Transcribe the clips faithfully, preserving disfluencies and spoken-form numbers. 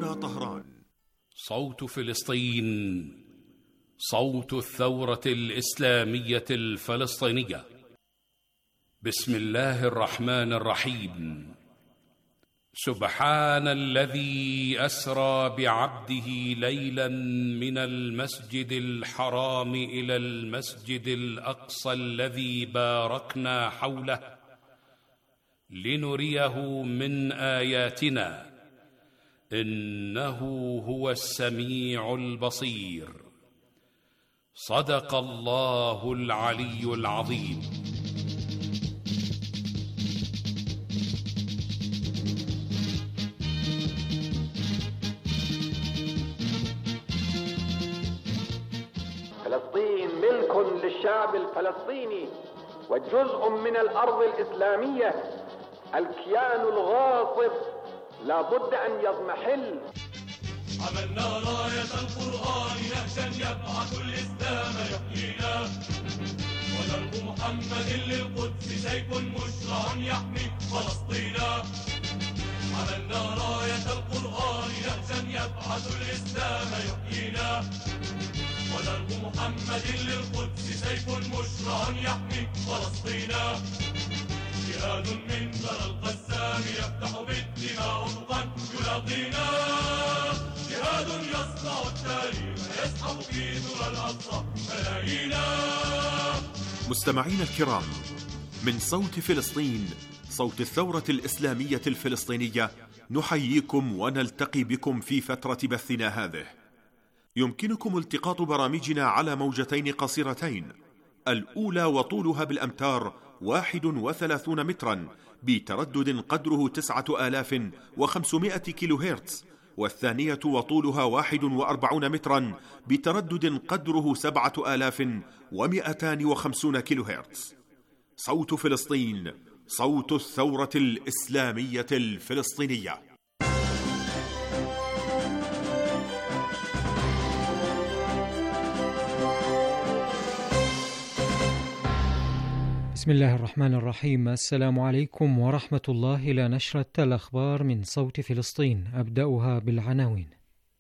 هنا طهران. صوت فلسطين، صوت الثورة الإسلامية الفلسطينية. بسم الله الرحمن الرحيم. سبحان الذي أسرى بعبده ليلا من المسجد الحرام إلى المسجد الأقصى الذي باركنا حوله لنريه من آياتنا إنه هو السميع البصير. صدق الله العلي العظيم. فلسطين ملك للشعب الفلسطيني وجزء من الأرض الإسلامية. الكيان الغاصب لا بد أن يضمحل. عملنا راية القرآن نهجا يبعث الإسلام يحيينا، ودرب محمد للقدس سيف مشرع يحمي فلسطينا. عملنا راية القرآن نهجا يبعث الإسلام يحيينا، ودرب محمد للقدس سيف مشرع يحمي فلسطينا. جهاد من ثرى القسام يفتح بالدماء أفقا يلاقينا، جهاد يصنع التاريخ يسحب في ذرى الأقصى ملايينا. مستمعين الكرام، من صوت فلسطين، صوت الثورة الإسلامية الفلسطينية، نحييكم ونلتقي بكم في فترة بثنا هذه. يمكنكم التقاط برامجنا على موجتين قصيرتين، الأولى وطولها بالأمتار واحد وثلاثون مترا بتردد قدره تسعة آلاف وخمسمائة كيلو هرتز، والثانية وطولها واحد وأربعون مترا بتردد قدره سبعة آلاف ومئتان وخمسون كيلو هرتز. صوت فلسطين، صوت الثورة الإسلامية الفلسطينية. بسم الله الرحمن الرحيم. السلام عليكم ورحمة الله. إلى نشرة الأخبار من صوت فلسطين، أبدأها بالعناوين.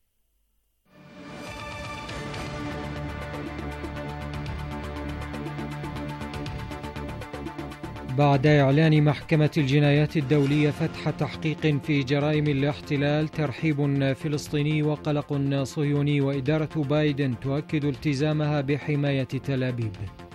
بعد إعلان محكمة الجنايات الدولية فتح تحقيق في جرائم الاحتلال، ترحيب فلسطيني وقلق صهيوني، وإدارة بايدن تؤكد التزامها بحماية تل أبيب.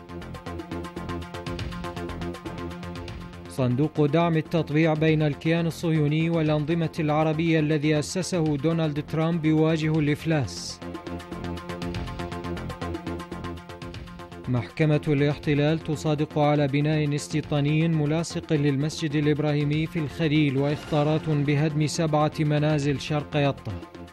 صندوق دعم التطبيع بين الكيان الصهيوني والأنظمة العربية الذي أسسه دونالد ترامب يواجه الإفلاس. محكمة الاحتلال تصادق على بناء استيطاني ملاصق للمسجد الإبراهيمي في الخليل، وإخطارات بهدم سبعة منازل شرق يطا.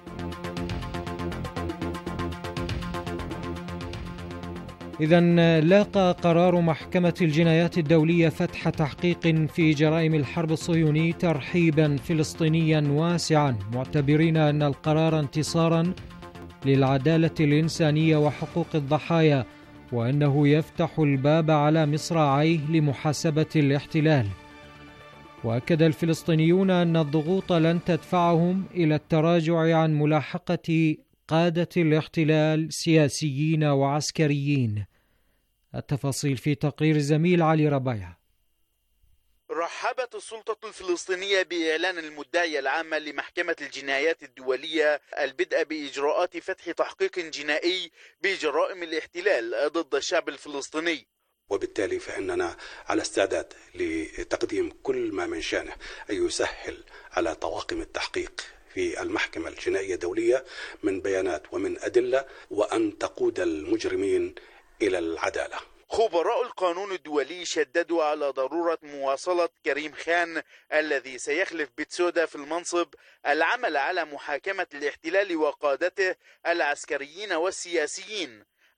إذن لاقى قرار محكمة الجنايات الدولية فتح تحقيق في جرائم الحرب الصهيوني ترحيبا فلسطينيا واسعا، معتبرين أن القرار انتصارا للعدالة الإنسانية وحقوق الضحايا، وأنه يفتح الباب على مصراعيه لمحاسبة الاحتلال. وأكد الفلسطينيون أن الضغوط لن تدفعهم إلى التراجع عن ملاحقة قادة الاحتلال سياسيين وعسكريين. التفاصيل في تقرير الزميل علي ربيع. رحبت السلطة الفلسطينية بإعلان المدعية العامة لمحكمة الجنايات الدولية البدء بإجراءات فتح تحقيق جنائي بجرائم الاحتلال ضد الشعب الفلسطيني، وبالتالي فإننا على استعداد لتقديم كل ما من شأنه أن يسهل على طواقم التحقيق في المحكمة الجنائية الدولية من بيانات ومن أدلة، وأن تقود المجرمين إلى العدالة. خبراء القانون الدولي شددوا على ضرورة مواصلة كريم خان الذي سيخلف بتسودا في المنصب العمل على محاكمة الاحتلال وقادته العسكريين والسياسيين،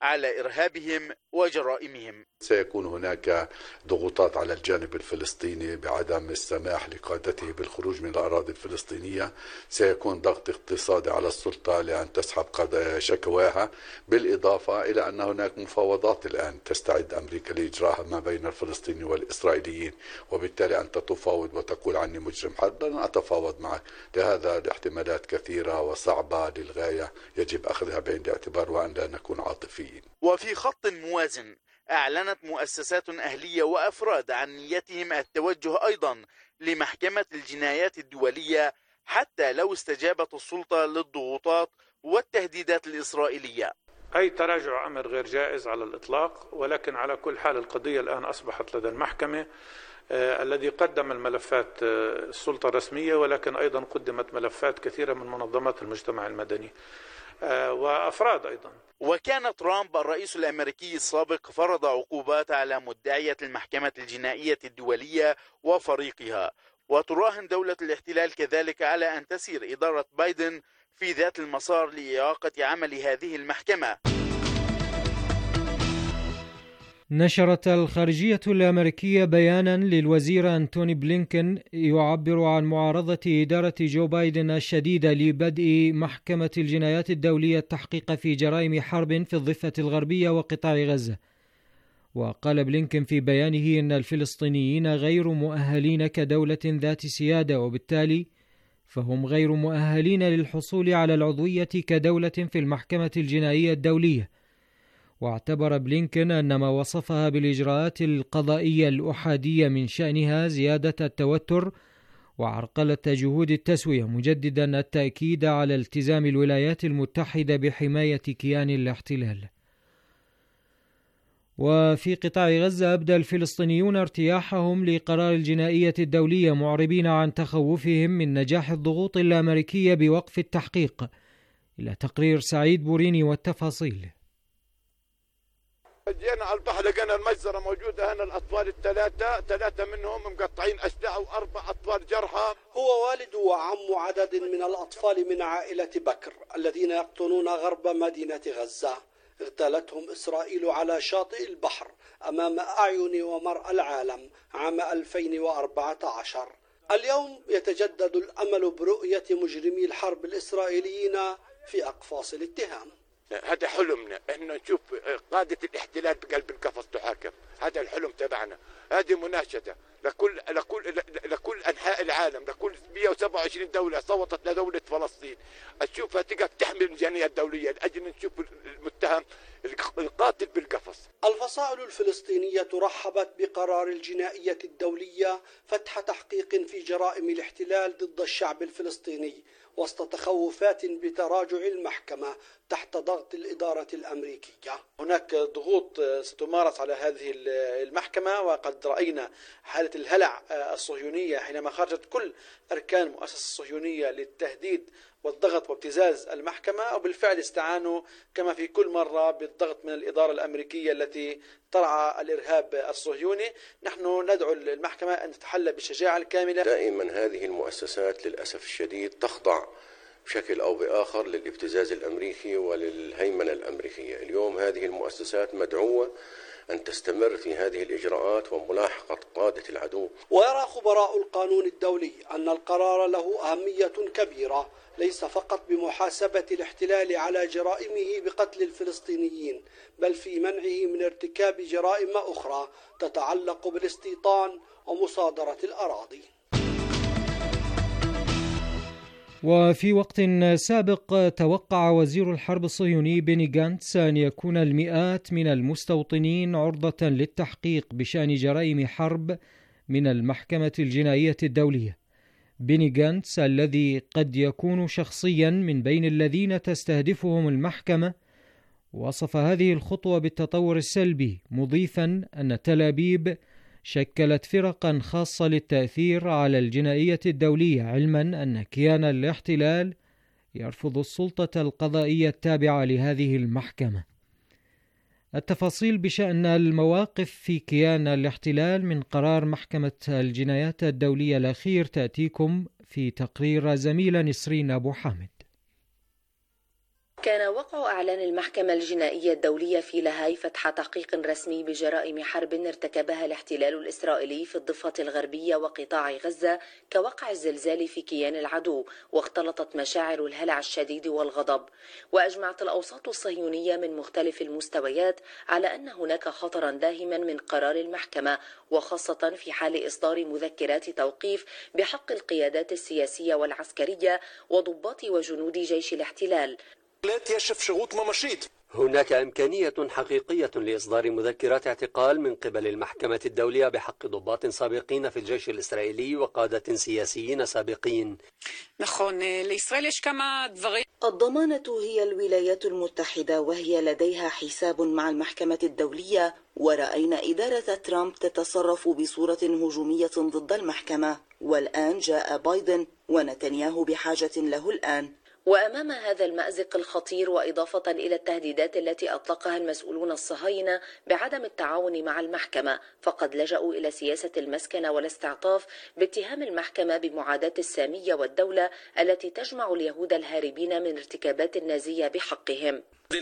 على إرهابهم وجرائمهم. سيكون هناك ضغوطات على الجانب الفلسطيني بعدم السماح لقادته بالخروج من الأراضي الفلسطينية، سيكون ضغط اقتصادي على السلطة لأن تسحب شكواها، بالإضافة إلى أن هناك مفاوضات الآن تستعد أمريكا لإجراءها ما بين الفلسطينيين والإسرائيليين، وبالتالي أنت تفاوض وتقول عني مجرم حرب، لن أتفاوض معك. لهذا الاحتمالات كثيرة وصعبة للغاية، يجب أخذها بعين الاعتبار وأن لا نكون عاطفيين. وفي خط موازن أعلنت مؤسسات أهلية وأفراد عن نيتهم التوجه أيضا لمحكمة الجنايات الدولية حتى لو استجابت السلطة للضغوطات والتهديدات الإسرائيلية. أي تراجع أمر غير جائز على الإطلاق، ولكن على كل حال القضية الآن أصبحت لدى المحكمة آه الذي قدم الملفات آه السلطة الرسمية، ولكن أيضا قدمت ملفات كثيرة من منظمات المجتمع المدني آه وأفراد أيضا. وكان ترامب الرئيس الأمريكي السابق فرض عقوبات على مدعية المحكمة الجنائية الدولية وفريقها، وتراهن دولة الاحتلال كذلك على أن تسير إدارة بايدن في ذات المسار لإعاقة عمل هذه المحكمة. نشرت الخارجية الأمريكية بيانا للوزير أنتوني بلينكن يعبر عن معارضة إدارة جو بايدن الشديدة لبدء محكمة الجنايات الدولية التحقيق في جرائم حرب في الضفة الغربية وقطاع غزة. وقال بلينكن في بيانه إن الفلسطينيين غير مؤهلين كدولة ذات سيادة، وبالتالي فهم غير مؤهلين للحصول على العضوية كدولة في المحكمة الجنائية الدولية. واعتبر بلينكن أن ما وصفها بالإجراءات القضائية الأحادية من شأنها زيادة التوتر وعرقلة جهود التسوية، مجددا التأكيد على التزام الولايات المتحدة بحماية كيان الاحتلال. وفي قطاع غزة أبدى الفلسطينيون ارتياحهم لقرار الجنائية الدولية، معربين عن تخوفهم من نجاح الضغوط الأمريكية بوقف التحقيق. إلى تقرير سعيد بوريني والتفاصيل. جينا على البحر لقينا المجزرة موجودة هنا، الأطفال الثلاثة ثلاثة منهم مقطعين أسلحة وأربع أطفال جرحى. هو والد وعم عدد من الأطفال من عائلة بكر الذين يقطنون غرب مدينة غزة. اغتالتهم إسرائيل على شاطئ البحر أمام أعين ومرأى العالم عام ألفين وأربعة عشر. اليوم يتجدد الأمل برؤية مجرمي الحرب الإسرائيليين في أقفاص الاتهام. هذا حلمنا، إحنا نشوف قادة الاحتلال بقلب القفص تحاكم. هذا الحلم تبعنا. هذه مناشدة لكل لكل لكل أنحاء العالم، لكل مئة وسبعة وعشرين دولة صوتت لدولة فلسطين، تشوفها تقف تحمل الميزانية الدولية لأجل نشوف المتهم القاتل بالقفص. الفصائل الفلسطينية رحبت بقرار الجنائية الدولية فتح تحقيق في جرائم الاحتلال ضد الشعب الفلسطيني، وسط تخوفات بتراجع المحكمة تحت ضغط الإدارة الأمريكية. هناك ضغوط ستمارس على هذه المحكمة، وقد رأينا حالة الهلع الصهيونية حينما خرجت كل أركان المؤسسة الصهيونية للتهديد والضغط وابتزاز المحكمة، وبالفعل استعانوا كما في كل مرة بالضغط من الإدارة الأمريكية التي ترعى الإرهاب الصهيوني. نحن ندعو المحكمة أن تتحلى بالشجاعة الكاملة. دائما هذه المؤسسات للأسف الشديد تخضع بشكل أو بآخر للابتزاز الأمريكي وللهيمنة الأمريكية. اليوم هذه المؤسسات مدعوة أن تستمر في هذه الإجراءات وملاحقة قادة العدو. ويرى خبراء القانون الدولي أن القرار له أهمية كبيرة، ليس فقط بمحاسبة الاحتلال على جرائمه بقتل الفلسطينيين، بل في منعه من ارتكاب جرائم أخرى تتعلق بالاستيطان ومصادرة الأراضي. وفي وقت سابق توقع وزير الحرب الصهيوني بيني غانتس أن يكون المئات من المستوطنين عرضة للتحقيق بشأن جرائم حرب من المحكمة الجنائية الدولية. بيني غانتس الذي قد يكون شخصيا من بين الذين تستهدفهم المحكمة وصف هذه الخطوة بالتطور السلبي، مضيفا أن تل أبيب شكلت فرقا خاصة للتأثير على الجنائية الدولية، علما أن كيان الاحتلال يرفض السلطة القضائية التابعة لهذه المحكمة. التفاصيل بشأن المواقف في كيان الاحتلال من قرار محكمة الجنايات الدولية الأخير تأتيكم في تقرير زميلة نسرين أبو حامد. كان وقع إعلان المحكمة الجنائية الدولية في لاهاي فتح تحقيق رسمي بجرائم حرب ارتكبها الاحتلال الإسرائيلي في الضفة الغربية وقطاع غزة كوقع الزلزال في كيان العدو، واختلطت مشاعر الهلع الشديد والغضب. وأجمعت الأوساط الصهيونية من مختلف المستويات على أن هناك خطرا داهما من قرار المحكمة، وخاصة في حال إصدار مذكرات توقيف بحق القيادات السياسية والعسكرية وضباط وجنود جيش الاحتلال. هناك إمكانية حقيقية لإصدار مذكرات اعتقال من قبل المحكمة الدولية بحق ضباط سابقين في الجيش الإسرائيلي وقادة سياسيين سابقين. الضمانة هي الولايات المتحدة، وهي لديها حساب مع المحكمة الدولية، ورأينا إدارة ترامب تتصرف بصورة هجومية ضد المحكمة، والآن جاء بايدن ونتنياهو بحاجة له الآن. وأمام هذا المأزق الخطير، وإضافة إلى التهديدات التي أطلقها المسؤولون الصهاينة بعدم التعاون مع المحكمة، فقد لجأوا إلى سياسة المسكنة والاستعطاف باتهام المحكمة بمعاداة السامية والدولة التي تجمع اليهود الهاربين من ارتكابات النازية بحقهم.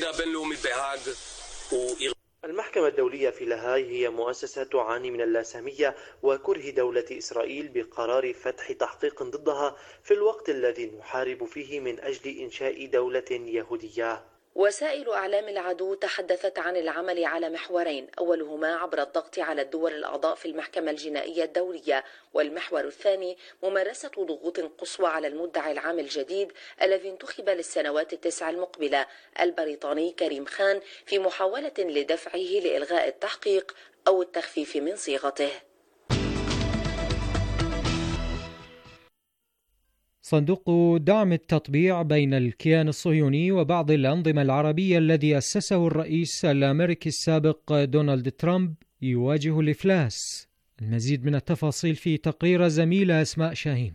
المحكمة الدولية في لاهاي هي مؤسسة تعاني من اللاسامية وكره دولة إسرائيل بقرار فتح تحقيق ضدها في الوقت الذي نحارب فيه من أجل إنشاء دولة يهودية. وسائل أعلام العدو تحدثت عن العمل على محورين، أولهما عبر الضغط على الدول الأعضاء في المحكمة الجنائية الدولية، والمحور الثاني ممارسة ضغوط قصوى على المدعي العام الجديد الذي انتخب للسنوات التسع المقبلة البريطاني كريم خان، في محاولة لدفعه لإلغاء التحقيق أو التخفيف من صيغته. صندوق دعم التطبيع بين الكيان الصهيوني وبعض الأنظمة العربية الذي أسسه الرئيس الأمريكي السابق دونالد ترامب يواجه الإفلاس. المزيد من التفاصيل في تقرير زميلة أسماء شاهين.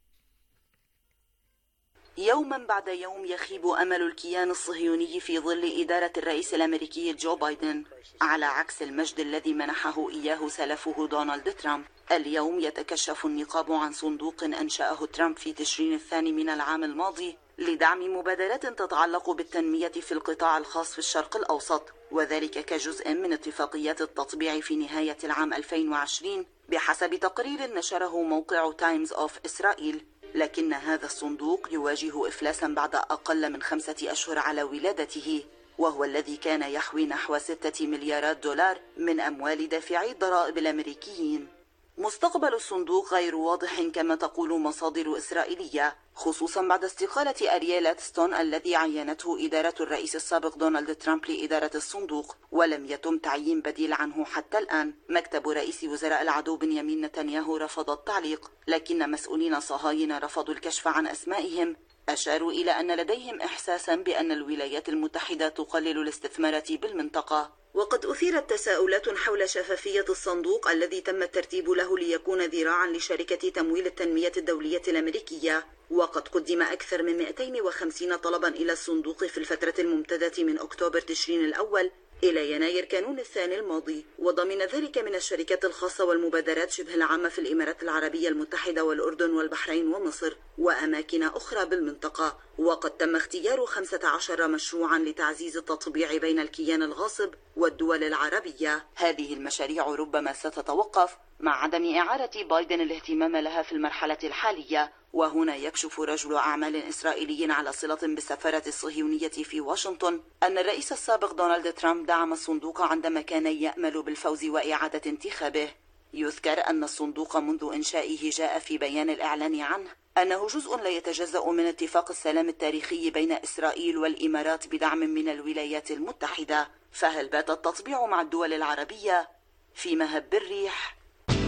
يوما بعد يوم يخيب أمل الكيان الصهيوني في ظل إدارة الرئيس الأمريكي جو بايدن، على عكس المجد الذي منحه إياه سلفه دونالد ترامب. اليوم يتكشف النقاب عن صندوق أنشأه ترامب في تشرين الثاني من العام الماضي لدعم مبادرات تتعلق بالتنمية في القطاع الخاص في الشرق الأوسط، وذلك كجزء من اتفاقيات التطبيع في نهاية العام ألفين وعشرين بحسب تقرير نشره موقع تايمز أوف إسرائيل. لكن هذا الصندوق يواجه إفلاسا بعد أقل من خمسة أشهر على ولادته، وهو الذي كان يحوي نحو ستة مليارات دولار من أموال دافعي الضرائب الأمريكيين. مستقبل الصندوق غير واضح كما تقول مصادر إسرائيلية، خصوصا بعد استقالة أرييل ستون الذي عينته إدارة الرئيس السابق دونالد ترامب لإدارة الصندوق، ولم يتم تعيين بديل عنه حتى الآن. مكتب رئيس وزراء العدو بنيامين نتنياهو رفض التعليق، لكن مسؤولين صهاينة رفضوا الكشف عن أسمائهم. أشاروا إلى أن لديهم إحساسا بأن الولايات المتحدة تقلل الاستثمارات بالمنطقة. وقد أثيرت تساؤلات حول شفافية الصندوق الذي تم الترتيب له ليكون ذراعا لشركة تمويل التنمية الدولية الأمريكية، وقد قدم أكثر من مئتين وخمسين طلبا إلى الصندوق في الفترة الممتدة من أكتوبر تشرين الأول إلى يناير كانون الثاني الماضي، وضمن ذلك من الشركات الخاصة والمبادرات شبه العامة في الإمارات العربية المتحدة والأردن والبحرين ومصر وأماكن أخرى بالمنطقة. وقد تم اختيار خمسة عشر مشروعا لتعزيز التطبيع بين الكيان الغاصب والدول العربية. هذه المشاريع ربما ستتوقف مع عدم إعارة بايدن الاهتمام لها في المرحلة الحالية. وهنا يكشف رجل أعمال إسرائيلي على صلة بالسفارة الصهيونية في واشنطن أن الرئيس السابق دونالد ترامب دعم الصندوق عندما كان يأمل بالفوز وإعادة انتخابه. يذكر أن الصندوق منذ إنشائه جاء في بيان الإعلان عنه أنه جزء لا يتجزأ من اتفاق السلام التاريخي بين إسرائيل والإمارات بدعم من الولايات المتحدة. فهل بات التطبيع مع الدول العربية في مهب الريح؟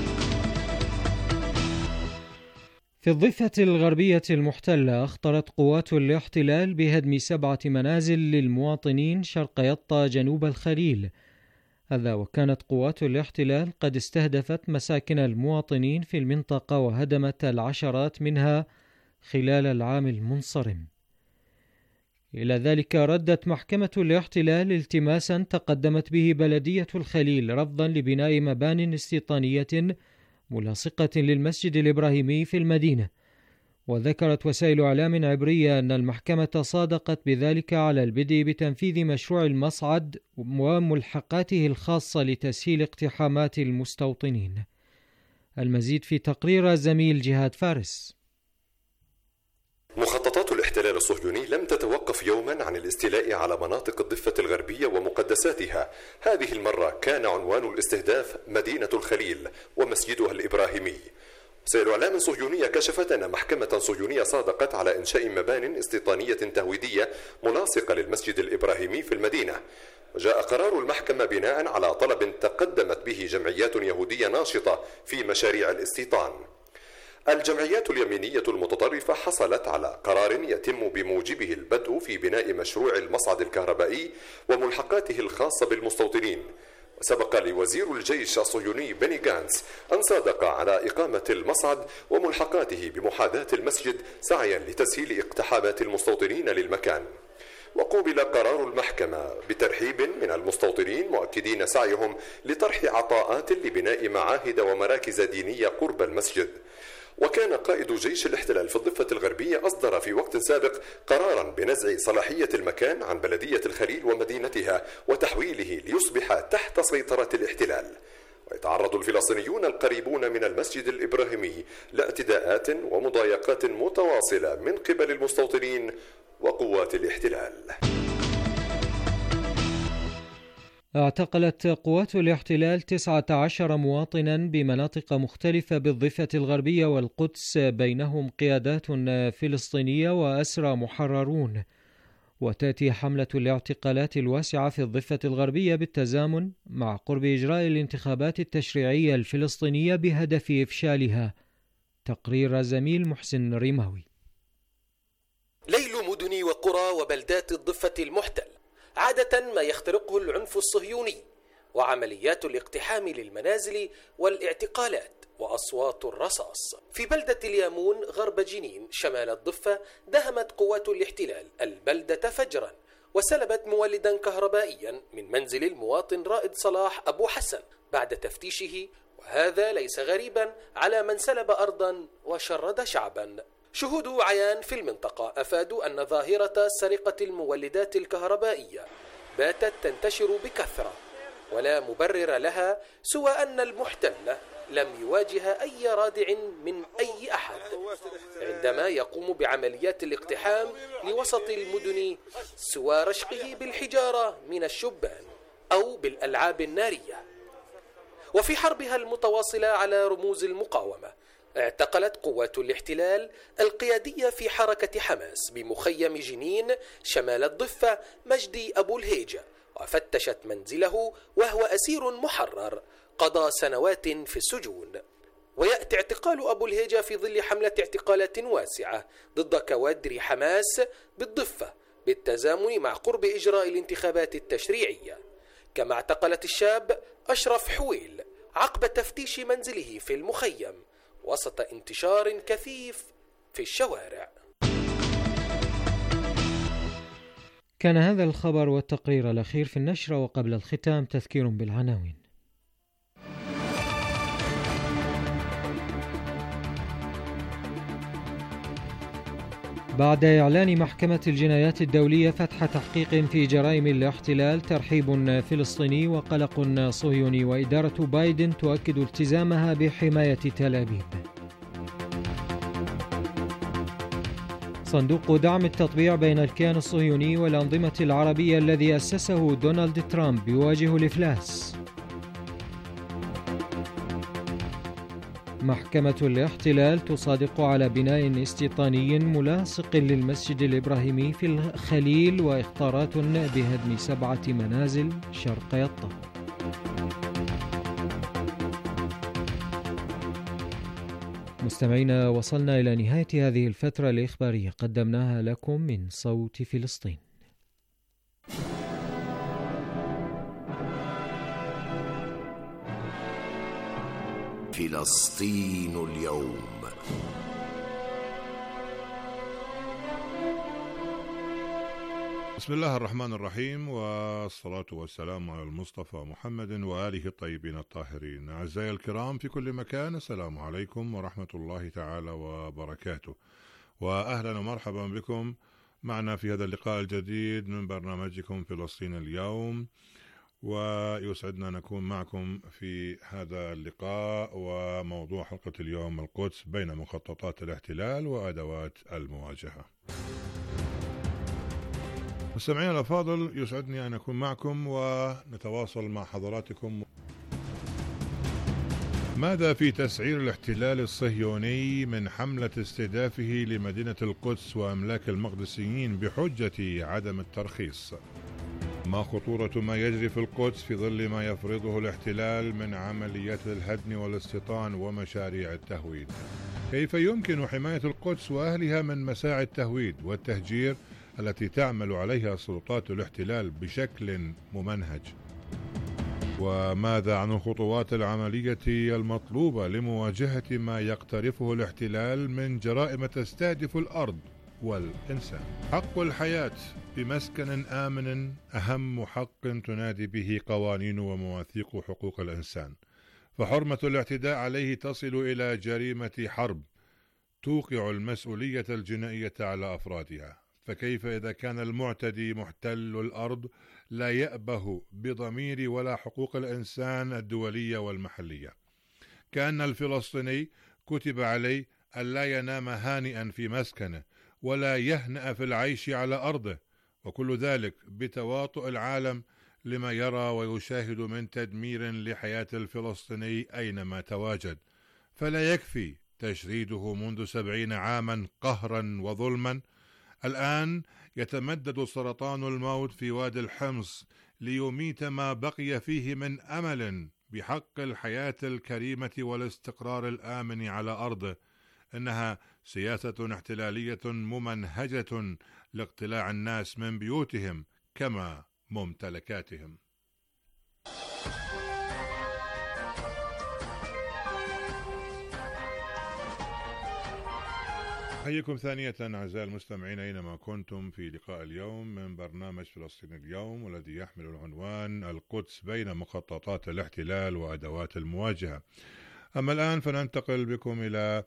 في الضفة الغربية المحتلة أخطرت قوات الاحتلال بهدم سبعة منازل للمواطنين شرق يطا جنوب الخليل. هذا وكانت قوات الاحتلال قد استهدفت مساكن المواطنين في المنطقة وهدمت العشرات منها خلال العام المنصرم. إلى ذلك ردت محكمة الاحتلال التماسا تقدمت به بلدية الخليل رفضا لبناء مبان استيطانية ملاصقة للمسجد الإبراهيمي في المدينة، وذكرت وسائل إعلام عبرية أن المحكمة صادقت بذلك على البدء بتنفيذ مشروع المصعد وملحقاته الخاصة لتسهيل اقتحامات المستوطنين. المزيد في تقرير الزميل جهاد فارس. مخططات الاحتلال الصهيوني لم تتوقف يوما عن الاستيلاء على مناطق الضفة الغربية ومقدساتها. هذه المرة كان عنوان الاستهداف مدينة الخليل ومسجدها الإبراهيمي. وسائل إعلام صهيونية كشفت أن محكمة صهيونية صادقت على إنشاء مبان استيطانية تهويدية ملاصقة للمسجد الإبراهيمي في المدينة. وجاء قرار المحكمة بناء على طلب تقدمت به جمعيات يهودية ناشطة في مشاريع الاستيطان. الجمعيات اليمينية المتطرفة حصلت على قرار يتم بموجبه البدء في بناء مشروع المصعد الكهربائي وملحقاته الخاصة بالمستوطنين. وسبق لوزير الجيش الصهيوني بني غانتس أن صادق على إقامة المصعد وملحقاته بمحاذاة المسجد سعيا لتسهيل اقتحامات المستوطنين للمكان. وقوبل قرار المحكمة بترحيب من المستوطنين مؤكدين سعيهم لطرح عطاءات لبناء معاهد ومراكز دينية قرب المسجد. وكان قائد جيش الاحتلال في الضفة الغربية أصدر في وقت سابق قرارا بنزع صلاحية المكان عن بلدية الخليل ومدينتها وتحويله ليصبح تحت سيطرة الاحتلال. ويتعرض الفلسطينيون القريبون من المسجد الإبراهيمي لاعتداءات ومضايقات متواصلة من قبل المستوطنين وقوات الاحتلال. اعتقلت قوات الاحتلال تسعة عشر مواطنا بمناطق مختلفة بالضفة الغربية والقدس، بينهم قيادات فلسطينية وأسرى محررون. وتأتي حملة الاعتقالات الواسعة في الضفة الغربية بالتزامن مع قرب إجراء الانتخابات التشريعية الفلسطينية بهدف إفشالها. تقرير زميل محسن رماوي. ليل مدن وقرى وبلدات الضفة المحتل عادة ما يخترقه العنف الصهيوني، وعمليات الاقتحام للمنازل والاعتقالات وأصوات الرصاص. في بلدة اليامون غرب جنين شمال الضفة دهمت قوات الاحتلال البلدة فجرا وسلبت مولدا كهربائيا من منزل المواطن رائد صلاح أبو حسن بعد تفتيشه، وهذا ليس غريبا على من سلب أرضا وشرد شعبا. شهود عيان في المنطقة أفادوا أن ظاهرة سرقة المولدات الكهربائية باتت تنتشر بكثرة، ولا مبرر لها سوى أن المحتل لم يواجه أي رادع من أي أحد عندما يقوم بعمليات الاقتحام لوسط المدن، سوى رشقه بالحجارة من الشبان أو بالألعاب النارية. وفي حربها المتواصلة على رموز المقاومة اعتقلت قوات الاحتلال القيادية في حركة حماس بمخيم جنين شمال الضفة مجدي أبو الهيجة، وفتشت منزله وهو أسير محرر قضى سنوات في السجون. ويأتي اعتقال أبو الهيجة في ظل حملة اعتقالات واسعة ضد كوادر حماس بالضفة بالتزامن مع قرب إجراء الانتخابات التشريعية. كما اعتقلت الشاب أشرف حويل عقب تفتيش منزله في المخيم وسط انتشار كثيف في الشوارع. كان هذا الخبر والتقرير الأخير في النشرة، وقبل الختام تذكير بالعناوين. بعد إعلان محكمة الجنايات الدولية فتح تحقيق في جرائم الاحتلال، ترحيب فلسطيني وقلق صهيوني، وإدارة بايدن تؤكد التزامها بحماية تل أبيب. صندوق دعم التطبيع بين الكيان الصهيوني والأنظمة العربية الذي أسسه دونالد ترامب يواجه الإفلاس. محكمة الاحتلال تصادق على بناء استيطاني ملاصق للمسجد الإبراهيمي في الخليل، وإخطارات بهدم سبعة منازل شرق يطا. مستمعينا، وصلنا إلى نهاية هذه الفترة الإخبارية قدمناها لكم من صوت فلسطين. فلسطين اليوم. بسم الله الرحمن الرحيم، والصلاة والسلام على المصطفى محمد وآله الطيبين الطاهرين. أعزائي الكرام في كل مكان، السلام عليكم ورحمة الله تعالى وبركاته. وأهلا ومرحبا بكم معنا في هذا اللقاء الجديد من برنامجكم فلسطين اليوم، ويسعدنا نكون معكم في هذا اللقاء. وموضوع حلقة اليوم القدس بين مخططات الاحتلال وأدوات المواجهة. مستمعينا الأفاضل، يسعدني أن أكون معكم ونتواصل مع حضراتكم. ماذا في تسعير الاحتلال الصهيوني من حملة استهدافه لمدينة القدس وأملاك المقدسيين بحجة عدم الترخيص؟ ما خطورة ما يجري في القدس في ظل ما يفرضه الاحتلال من عمليات الهدم والاستيطان ومشاريع التهويد؟ كيف يمكن حماية القدس وأهلها من مساعي التهويد والتهجير التي تعمل عليها سلطات الاحتلال بشكل ممنهج؟ وماذا عن الخطوات العملية المطلوبة لمواجهة ما يقترفه الاحتلال من جرائم تستهدف الأرض والإنسان؟ حق الحياة بمسكن آمن أهم حق تنادي به قوانين ومواثيق حقوق الإنسان، فحرمة الاعتداء عليه تصل إلى جريمة حرب توقع المسؤولية الجنائية على أفرادها. فكيف إذا كان المعتدي محتل الأرض لا يأبه بضمير ولا حقوق الإنسان الدولية والمحلية؟ كأن الفلسطيني كتب عليه ألا ينام هانئا في مسكنه ولا يهنأ في العيش على أرضه، وكل ذلك بتواطؤ العالم لما يرى ويشاهد من تدمير لحياة الفلسطيني أينما تواجد. فلا يكفي تشريده منذ سبعين عاما قهرا وظلما. الآن يتمدد سرطان الموت في وادي الحمص ليميت ما بقي فيه من أمل بحق الحياة الكريمة والاستقرار الآمن على أرضه. إنها سياسة احتلالية ممنهجة لاقتلاع الناس من بيوتهم كما ممتلكاتهم. أحييكم ثانية أعزائي المستمعين أينما كنتم في لقاء اليوم من برنامج فلسطين اليوم، والذي يحمل العنوان القدس بين مخططات الاحتلال وأدوات المواجهة. أما الآن فننتقل بكم إلى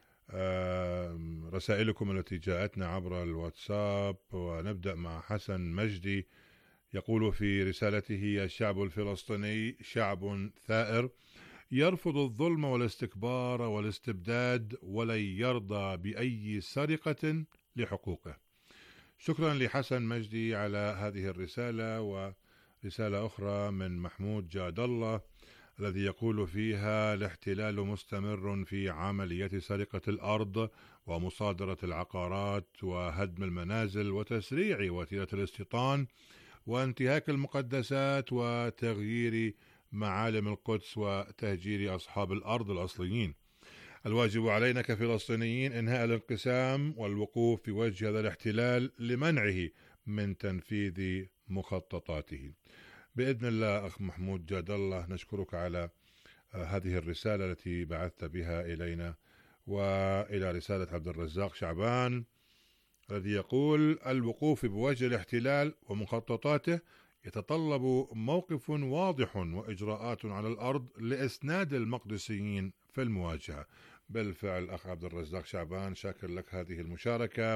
رسائلكم التي جاءتنا عبر الواتساب، ونبدأ مع حسن مجدي يقول في رسالته: الشعب الفلسطيني شعب ثائر يرفض الظلم والاستكبار والاستبداد ولن يرضى بأي سرقة لحقوقه. شكرا لحسن مجدي على هذه الرسالة. ورسالة أخرى من محمود جاد الله الذي يقول فيها: الاحتلال مستمر في عملية سرقة الأرض ومصادرة العقارات وهدم المنازل وتسريع وتيرة الاستيطان وانتهاك المقدسات وتغيير معالم القدس وتهجير أصحاب الأرض الأصليين. الواجب علينا كفلسطينيين إنهاء الانقسام والوقوف في وجه هذا الاحتلال لمنعه من تنفيذ مخططاته. بإذن الله أخ محمود جاد الله، نشكرك على هذه الرسالة التي بعثت بها إلينا. وإلى رسالة عبد الرزاق شعبان الذي يقول: الوقوف بوجه الاحتلال ومخططاته يتطلب موقف واضح وإجراءات على الأرض لإسناد المقدسيين في المواجهة. بالفعل أخ عبد الرزاق شعبان، شاكر لك هذه المشاركة.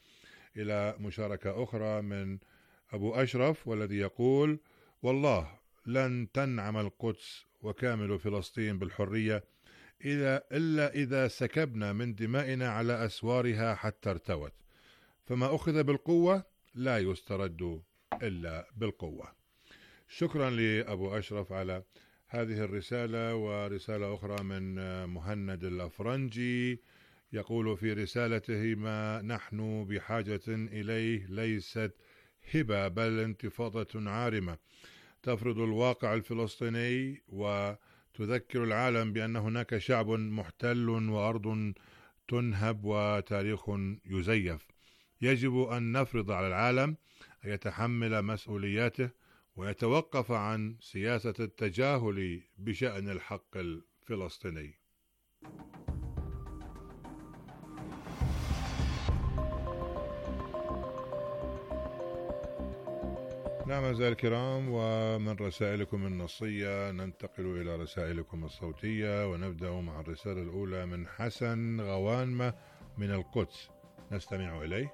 وإلى مشاركة أخرى من أبو أشرف والذي يقول: والله لن تنعم القدس وكامل فلسطين بالحرية إذا إلا إذا سكبنا من دمائنا على أسوارها حتى ارتوت، فما أخذ بالقوة لا يسترد إلا بالقوة. شكرا لأبو أشرف على هذه الرسالة. ورسالة أخرى من مهند الأفرنجي يقول في رسالته: ما نحن بحاجة إليه ليست هبة بل انتفاضة عارمة تفرض الواقع الفلسطيني وتذكر العالم بأن هناك شعب محتل وأرض تنهب وتاريخ يزيف. يجب أن نفرض على العالم أن يتحمل مسؤولياته ويتوقف عن سياسة التجاهل بشأن الحق الفلسطيني. نعم أعزائي الكرام، ومن رسائلكم النصية ننتقل إلى رسائلكم الصوتية، ونبدأ مع الرسالة الأولى من حسن غوانمة من القدس. نستمع إليه.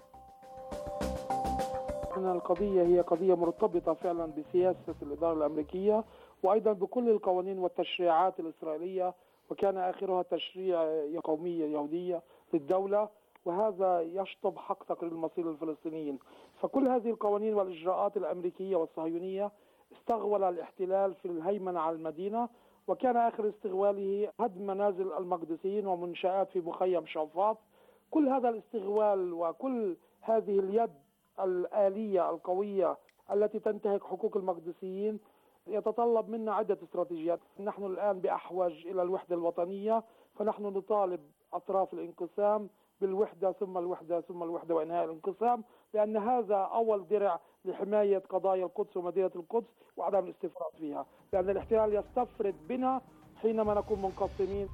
أن القضية هي قضية مرتبطة فعلا بسياسة الإدارة الأمريكية وأيضا بكل القوانين والتشريعات الإسرائيلية، وكان آخرها تشريع قومية يهودية للدولة، وهذا يشطب حق تقرير المصير للفلسطينيين. فكل هذه القوانين والإجراءات الأمريكية والصهيونية استغول الاحتلال في الهيمنة على المدينة، وكان آخر استغواله هدم منازل المقدسيين ومنشآت في مخيم شافاط. كل هذا الاستغوال وكل هذه اليد الآلية القوية التي تنتهك حقوق المقدسيين يتطلب منا عدة استراتيجيات. نحن الآن بأحوج إلى الوحدة الوطنية، فنحن نطالب أطراف الانقسام بالوحدة ثم الوحدة ثم الوحدة وإنهاء الانقسام، لأن هذا أول درع لحماية قضايا القدس ومدينة القدس وعدم الاستفراط فيها، لأن الاحتلال يستفرد بنا حينما نكون منقسمين.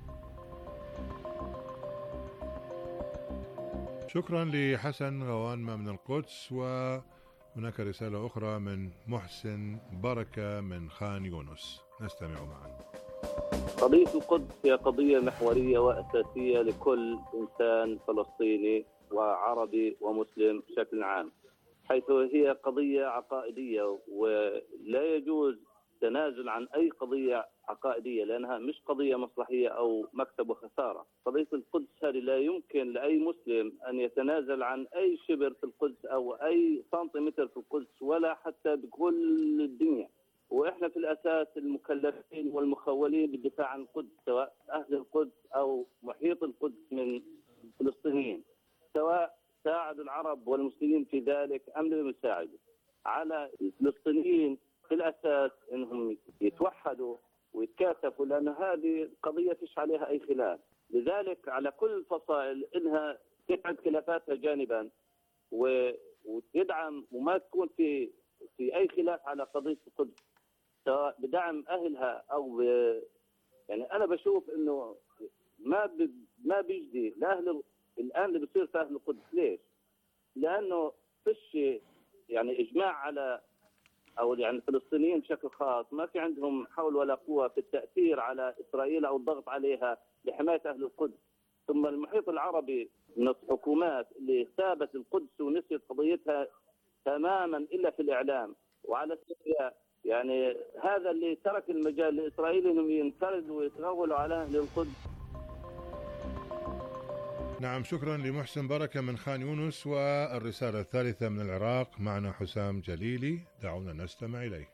شكرا لحسن غوانمة من القدس. وهناك رسالة أخرى من محسن بركة من خان يونس، نستمع معا. قضية القدس هي قضية محورية وأساسية لكل إنسان فلسطيني وعربي ومسلم بشكل عام، حيث هي قضية عقائدية ولا يجوز تنازل عن أي قضية عقائدية، لأنها مش قضية مصلحية أو مكسب وخسارة. قضية القدس هذه لا يمكن لأي مسلم أن يتنازل عن أي شبر في القدس أو أي سنتيمتر في القدس ولا حتى بكل الدنيا. وإحنا في الأساس المكلفين والمخولين بالدفاع عن القدس، سواء أهل القدس أو محيط القدس من الفلسطينيين، سواء ساعدوا العرب والمسلمين في ذلك أم لم يساعدوا. على الفلسطينيين في الأساس أنهم يتوحدوا ويتكاتفوا، لأن هذه قضية فيش عليها أي خلاف. لذلك على كل الفصائل إنها تبعد خلافاتها جانبا وتدعم وما تكون في في أي خلاف على قضية القدس، سواء بدعم أهلها أو يعني أنا بشوف إنه ما ب... ما بيجدي لأهل الآن اللي بيصير في أهل القدس. ليش؟ لأنه فيش يعني إجماع على أو يعني الفلسطينيين بشكل خاص ما في عندهم حول ولا قوة في التأثير على إسرائيل أو الضغط عليها لحماية أهل القدس. ثم المحيط العربي من الحكومات اللي سابت القدس ونسيت قضيتها تماما إلا في الإعلام وعلى السوريا، يعني هذا اللي ترك المجال لإسرائيل أنهم ينفردوا ويتغولوا على أهل القدس. نعم، شكرا لمحسن بركة من خان يونس. والرسالة الثالثة من العراق معنا حسام جليلي، دعونا نستمع إليه.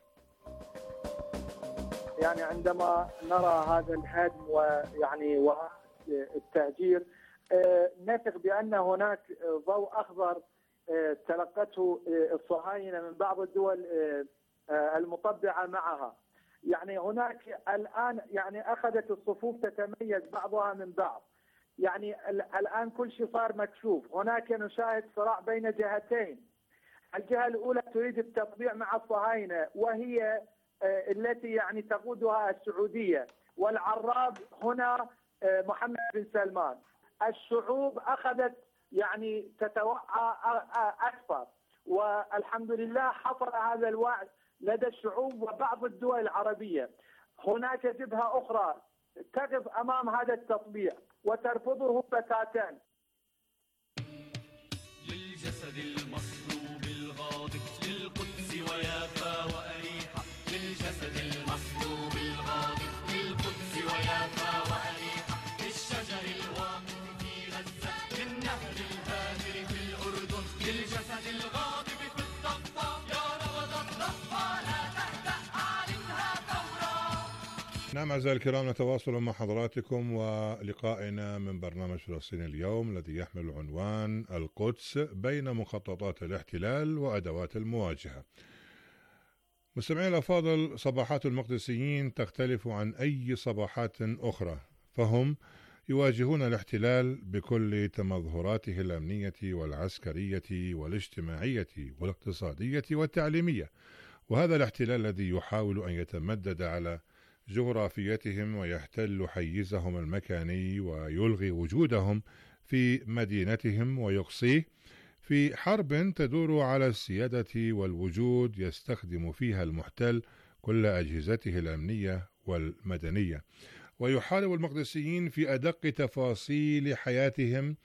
يعني عندما نرى هذا الهدم ويعني والتهجير نثق بأن هناك ضوء أخضر تلقته الصهاينة من بعض الدول المطبعة معها. يعني هناك الآن يعني أخذت الصفوف تتميز بعضها من بعض، يعني الآن كل شيء صار مكشوف. هناك نشاهد صراع بين جهتين، الجهة الأولى تريد التطبيع مع الصهاينة وهي التي يعني تقودها السعودية، والعراب هنا محمد بن سلمان. الشعوب أخذت يعني تتوعى أكثر، والحمد لله حصل هذا الوعي لدى الشعوب وبعض الدول العربية. هناك جبهة أخرى تقف أمام هذا التطبيع وترفضه بتاتا. للجسد المصلوب الغاضب للقدس ويافا وأريحة، للجسد المصلوب الغاضب للقدس ويافا وأريحة، للشجر الواقف في غزة، للنهر الهادر في الأردن، للجسد الغاضب في الضفة، يا رغد الضفة لا تهدأ أعلنها ثورة. نعم أعزائي الكرام، نتواصل مع حضراتكم ولقائنا من برنامج فلسطين اليوم الذي يحمل عنوان القدس بين مخططات الاحتلال وأدوات المواجهة. مستمعينا الأفاضل، صباحات المقدسيين تختلف عن أي صباحات أخرى، فهم يواجهون الاحتلال بكل تمظهراته الأمنية والعسكرية والاجتماعية والاقتصادية والتعليمية، وهذا الاحتلال الذي يحاول أن يتمدد على جغرافيتهم ويحتل حيزهم المكاني ويلغي وجودهم في مدينتهم ويقصيه في حرب تدور على السيادة والوجود يستخدم فيها المحتل كل أجهزته الأمنية والمدنية، ويحارب المقدسيين في أدق تفاصيل حياتهم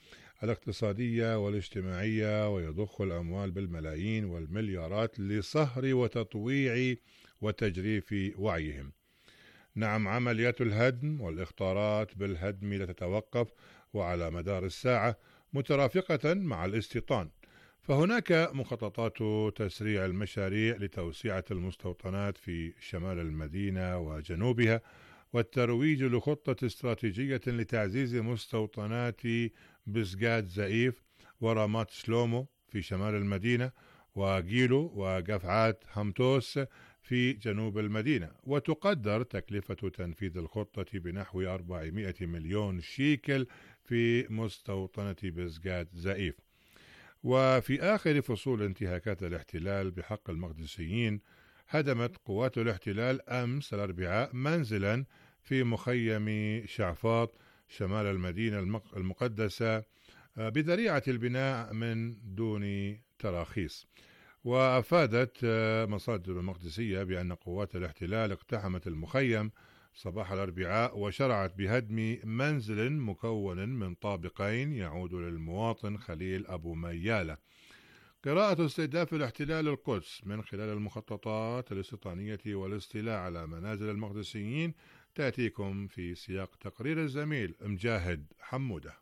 الاقتصادية والاجتماعية، ويضخ الأموال بالملايين والمليارات لصهر وتطويع وتجريف وعيهم. نعم، عمليات الهدم والإخطارات بالهدم لا تتوقف وعلى مدار الساعة مترافقة مع الاستيطان، فهناك مخططات تسريع المشاريع لتوسعة المستوطنات في شمال المدينة وجنوبها، والترويج لخطة استراتيجية لتعزيز مستوطنات بسجاد زئيف ورامات شلومو في شمال المدينة، وجيلو وقفعات همتوس في جنوب المدينة. وتقدر تكلفة تنفيذ الخطة بنحو أربعمائة مليون شيكل في مستوطنة بسجاد زئيف. وفي آخر فصول انتهاكات الاحتلال بحق المقدسيين، هدمت قوات الاحتلال أمس الأربعاء منزلا في مخيم شعفاط شمال المدينة المقدسة بذريعة البناء من دون تراخيص. وأفادت مصادر المقدسية بأن قوات الاحتلال اقتحمت المخيم صباح الأربعاء وشرعت بهدم منزل مكون من طابقين يعود للمواطن خليل أبو ميالة. قراءة استهداف الاحتلال القدس من خلال المخططات الاستيطانية والاستيلاء على منازل المقدسيين تأتيكم في سياق تقرير الزميل مجاهد حمودة.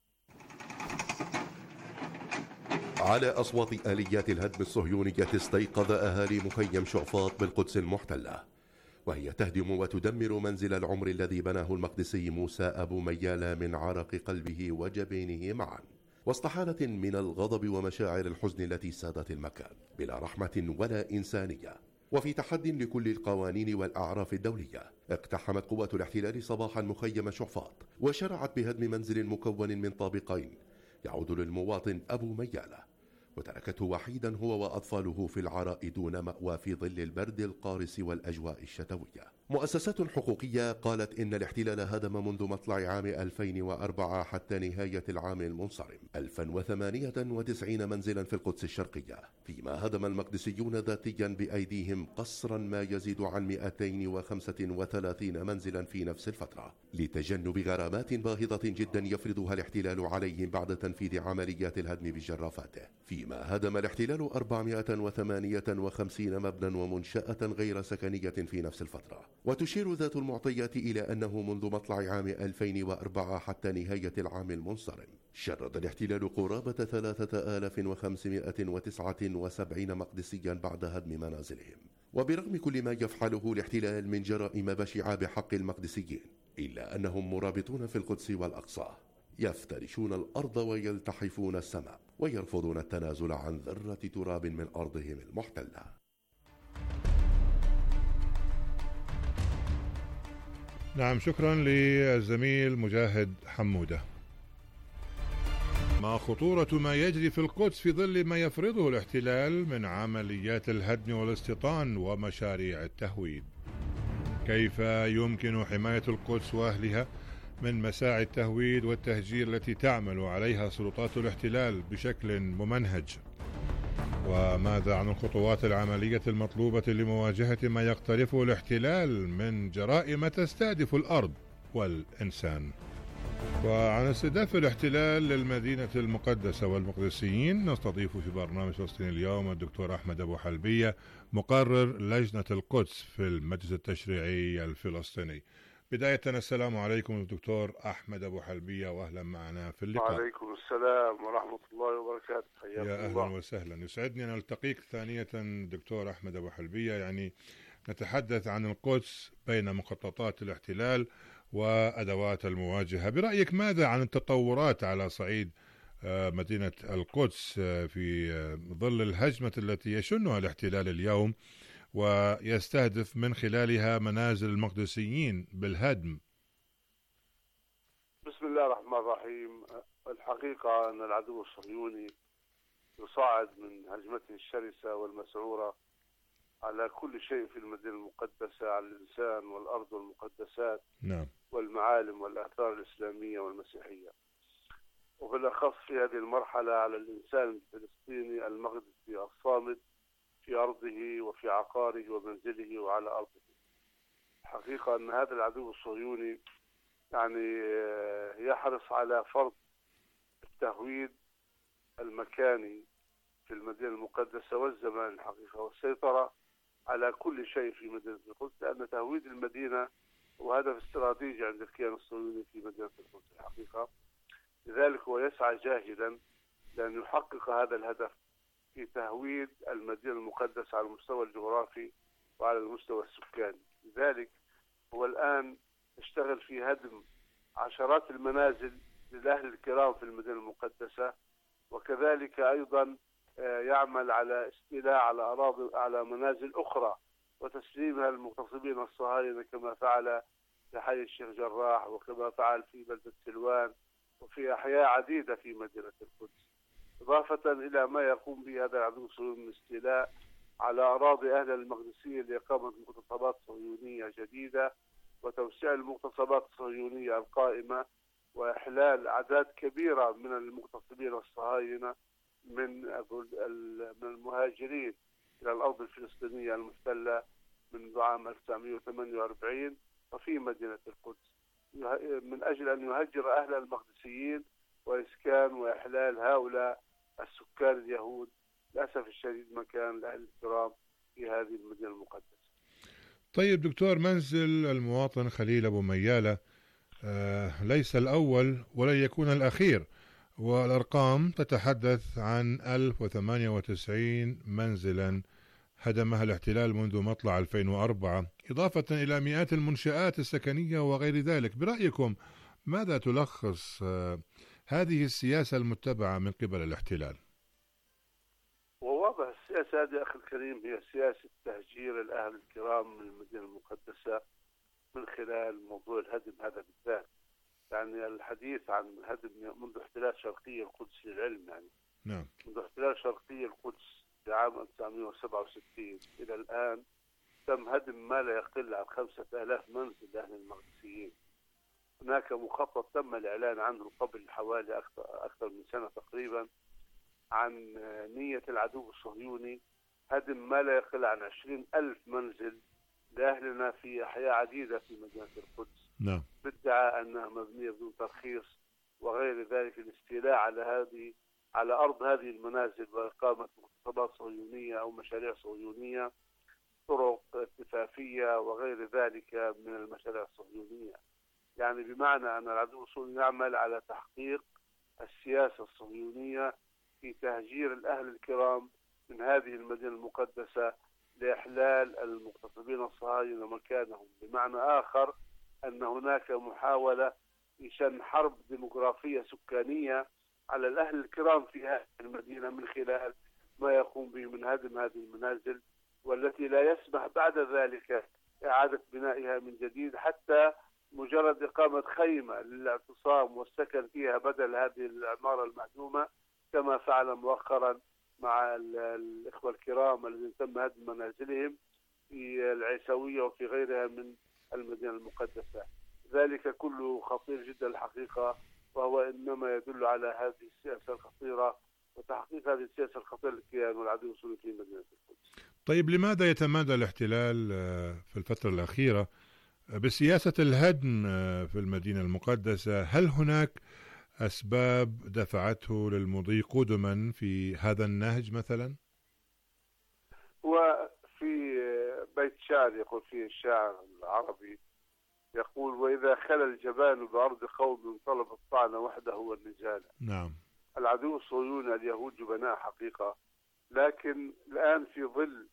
على أصوات آليات الهدم الصهيونية استيقظ أهالي مخيم شعفاط بالقدس المحتلة، وهي تهدم وتدمر منزل العمر الذي بناه المقدسي موسى أبو ميالة من عرق قلبه وجبينه معا، وسط حالة من الغضب ومشاعر الحزن التي سادت المكان بلا رحمة ولا إنسانية. وفي تحد لكل القوانين والأعراف الدولية، اقتحمت قوات الاحتلال صباحا مخيم شعفاط وشرعت بهدم منزل مكون من طابقين يعود للمواطن أبو ميالة، وتركته وحيدا هو وأطفاله في العراء دون مأوى في ظل البرد القارس والأجواء الشتوية. مؤسسات حقوقية قالت إن الاحتلال هدم منذ مطلع عام ألفين وأربعة حتى نهاية العام المنصرم ألف وثمانية وتسعين منزلا في القدس الشرقية، فيما هدم المقدسيون ذاتيا بأيديهم قصرا ما يزيد عن مئتين وخمسة وثلاثين منزلا في نفس الفترة، لتجنب غرامات باهظة جدا يفرضها الاحتلال عليهم بعد تنفيذ عمليات الهدم بجرافاته. فيما هدم الاحتلال أربعمائة وثمانية وخمسين مبنى ومنشأة غير سكنية في نفس الفترة. وتشير ذات المعطيات إلى أنه منذ مطلع عام ألفين وأربعة حتى نهاية العام المنصرم شرد الاحتلال قرابة ثلاثة آلاف وخمسمائة وتسعة وسبعين مقدسيا بعد هدم منازلهم. وبرغم كل ما يفعله الاحتلال من جرائم بشعة بحق المقدسيين، إلا أنهم مرابطون في القدس والأقصى، يفترشون الأرض ويلتحفون السماء ويرفضون التنازل عن ذرة تراب من أرضهم المحتلة. نعم، شكرا للزميل مجاهد حمودة. ما خطورة ما يجري في القدس في ظل ما يفرضه الاحتلال من عمليات الهدم والاستيطان ومشاريع التهويد؟ كيف يمكن حماية القدس وأهلها من مساعي التهويد والتهجير التي تعمل عليها سلطات الاحتلال بشكل ممنهج؟ وماذا عن الخطوات العملية المطلوبة لمواجهة ما يقترفه الاحتلال من جرائم تستهدف الأرض والإنسان؟ وعن استهداف الاحتلال للمدينة المقدسة والمقدسيين نستضيف في برنامج فلسطين اليوم الدكتور أحمد أبو حلبية، مقرر لجنة القدس في المجلس التشريعي الفلسطيني. بداية السلام عليكم دكتور أحمد أبو حلبية، وأهلا معنا في اللقاء. وعليكم السلام ورحمة الله وبركاته. حياكم يا الله. أهلا وسهلا، يسعدني أن ألتقيك ثانية دكتور أحمد أبو حلبية. يعني نتحدث عن القدس بين مخططات الاحتلال وأدوات المواجهة. برأيك ماذا عن التطورات على صعيد مدينة القدس في ظل الهجمة التي يشنها الاحتلال اليوم ويستهدف من خلالها منازل المقدسيين بالهدم؟ بسم الله الرحمن الرحيم. الحقيقة أن العدو الصهيوني يصاعد من هجمته الشرسة والمسعورة على كل شيء في المدينة المقدسة، على الإنسان والأرض والمقدسات نعم. والمعالم والآثار الإسلامية والمسيحية، وبالأخص في هذه المرحلة على الإنسان الفلسطيني المقدسي الصامد في أرضه وفي عقاره ومنزله وعلى أرضه. الحقيقة أن هذا العدو الصهيوني يعني يحرص على فرض التهويد المكاني في المدينة المقدسة والزمان الحقيقة، والسيطرة على كل شيء في مدينة القدس، لأن تهويد المدينة هو هدف استراتيجي عند الكيان الصهيوني في مدينة القدس الحقيقة. لذلك هو يسعى جاهدا لأن يحقق هذا الهدف في تهويد المدينة المقدسة على المستوى الجغرافي وعلى المستوى السكاني. لذلك هو الآن يشتغل في هدم عشرات المنازل للأهل الكرام في المدينة المقدسة، وكذلك أيضا يعمل على استيلاء على أراضي على منازل أخرى وتسليمها للمغتصبين الصهاينة، كما فعل في حي الشيخ جراح، وكما فعل في بلدة سلوان، وفي أحياء عديدة في مدينة القدس، إضافة إلى ما يقوم به هذا العدو الصهيوني من استيلاء على أراضي أهل المقدسية لإقامة مغتصبات صهيونية جديدة وتوسيع المغتصبات الصهيونية القائمة وإحلال أعداد كبيرة من المغتصبين الصهاينة من من المهاجرين إلى الأرض الفلسطينية المحتلة منذ عام ألف وتسعمئة وثمانية وأربعين وفي مدينة القدس، من أجل أن يهجر أهل المقدسيين وإسكان وإحلال هؤلاء السكان اليهود للأسف الشديد مكان لأهل الكرام في هذه المدينة المقدسة. طيب دكتور، منزل المواطن خليل أبو ميالة آه ليس الأول ولن يكون الأخير، والأرقام تتحدث عن ألف وثمانية وتسعين منزلا هدمها الاحتلال منذ مطلع ألفين وأربعة، إضافة إلى مئات المنشآت السكنية وغير ذلك. برأيكم ماذا تلخص آه هذه السياسة المتبعة من قبل الاحتلال؟ وواضح السياسة هذه أخي الكريم هي سياسة تهجير الأهل الكرام من المدينة المقدسة من خلال موضوع الهدم هذا بالذات. يعني الحديث عن هدم منذ احتلال شرقية القدس للعلم، يعني نعم منذ احتلال شرقية القدس في عام ألف وتسعمئة وسبعة وستين إلى الآن تم هدم ما لا يقل عن خمسة آلاف منزل لأهل المقدسيين. هناك مخطط تم الإعلان عنه قبل حوالي أكثر, أكثر من سنة تقريبا عن نية العدو الصهيوني هدم ما لا يقل عن عشرين ألف منزل لأهلنا في أحياء عديدة في مدينة القدس، نعم بادعاء أنها مبنية بدون ترخيص وغير ذلك، الاستيلاء على هذه على أرض هذه المنازل وإقامة مغتصبات صهيونية أو مشاريع صهيونية، طرق اتفاقية وغير ذلك من المشاريع الصهيونية. يعني بمعنى أن العدو الصهيوني يعمل على تحقيق السياسة الصهيونية في تهجير الأهل الكرام من هذه المدينة المقدسة لإحلال المغتصبين الصهاينة مكانهم. بمعنى آخر أن هناك محاولة لشن حرب ديموغرافية سكانية على الأهل الكرام في هذه المدينة من خلال ما يقوم به من هدم هذه المنازل، والتي لا يسمح بعد ذلك إعادة بنائها من جديد، حتى مجرد إقامة خيمة للاعتصام والسكن فيها بدل هذه العمارة المهدومة، كما فعل مؤخرا مع الإخوة الكرام الذين تم هدم منازلهم في العيسوية وفي غيرها من المدينة المقدسة. ذلك كله خطير جدا الحقيقة، وهو إنما يدل على هذه السياسة الخطيرة وتحقيق هذه السياسة الخطيرة للكيان والعدو الصهيوني في مدينة القدس. طيب لماذا يتمادى الاحتلال في الفترة الأخيرة بسياسة الهدم في المدينة المقدسة؟ هل هناك أسباب دفعته للمضي قدما في هذا النهج مثلا؟ وفي بيت شعر يقول فيه الشاعر العربي يقول: وإذا خلى الجبان بأرض قوم طلب الطعن وحده والنزال. نعم. العدو الصهيوني اليهود جبناء حقيقة، لكن الآن في ظل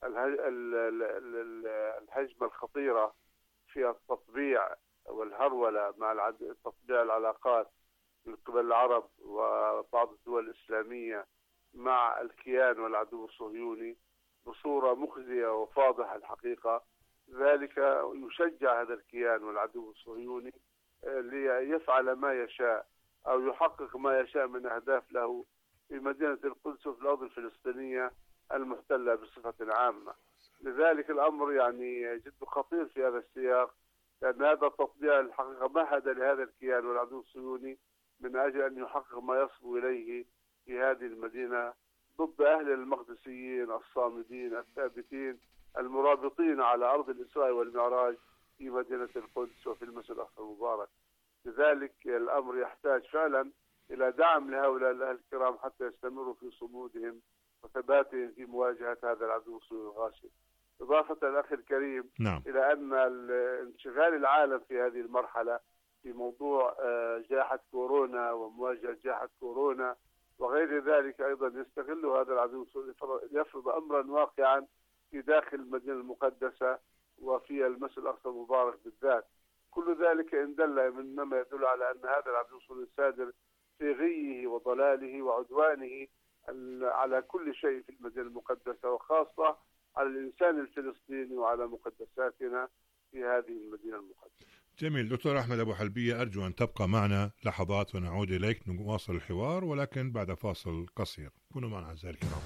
الهجمة الخطيرة في التطبيع والهرولة مع تطبيع العلاقات من قبل العرب وبعض الدول الإسلامية مع الكيان والعدو الصهيوني بصورة مخزية وفاضحة الحقيقة، ذلك يشجع هذا الكيان والعدو الصهيوني ليفعل ما يشاء أو يحقق ما يشاء من أهداف له في مدينة القدس وفي الأرض الفلسطينية المحتلة بصفة عامة. لذلك الأمر يعني جد خطير في هذا السياق، لأن هذا التطبيع الحقيقة مهد لهذا الكيان والعدو الصهيوني من أجل أن يحقق ما يصبو إليه في هذه المدينة ضد أهل المقدسيين الصامدين الثابتين المرابطين على أرض الإسراء والمعراج في مدينة القدس وفي المسجد الأقصى المبارك. لذلك الأمر يحتاج فعلا إلى دعم لهؤلاء الأهل الكرام حتى يستمروا في صمودهم وثباتهم في مواجهة هذا العدو الغاشم. إضافة الأخ الكريم نعم. إلى أن انشغال العالم في هذه المرحلة في موضوع جائحة كورونا ومواجهة جائحة كورونا وغير ذلك أيضا يستغل هذا العدو ليفرض أمرا واقعا في داخل المدينة المقدسة وفي المسجد الأقصى المبارك بالذات. كل ذلك إن دل منما يدل على أن هذا العدو السادر في غيه وضلاله وعدوانه على كل شيء في المدينة المقدسة وخاصة على الإنسان الفلسطيني وعلى مقدساتنا في هذه المدينة المقدسة. جميل. دكتور أحمد أبو حلبية، أرجو أن تبقى معنا لحظات ونعود إليك نواصل الحوار، ولكن بعد فاصل قصير. كونوا معنا أعزائي الكرام.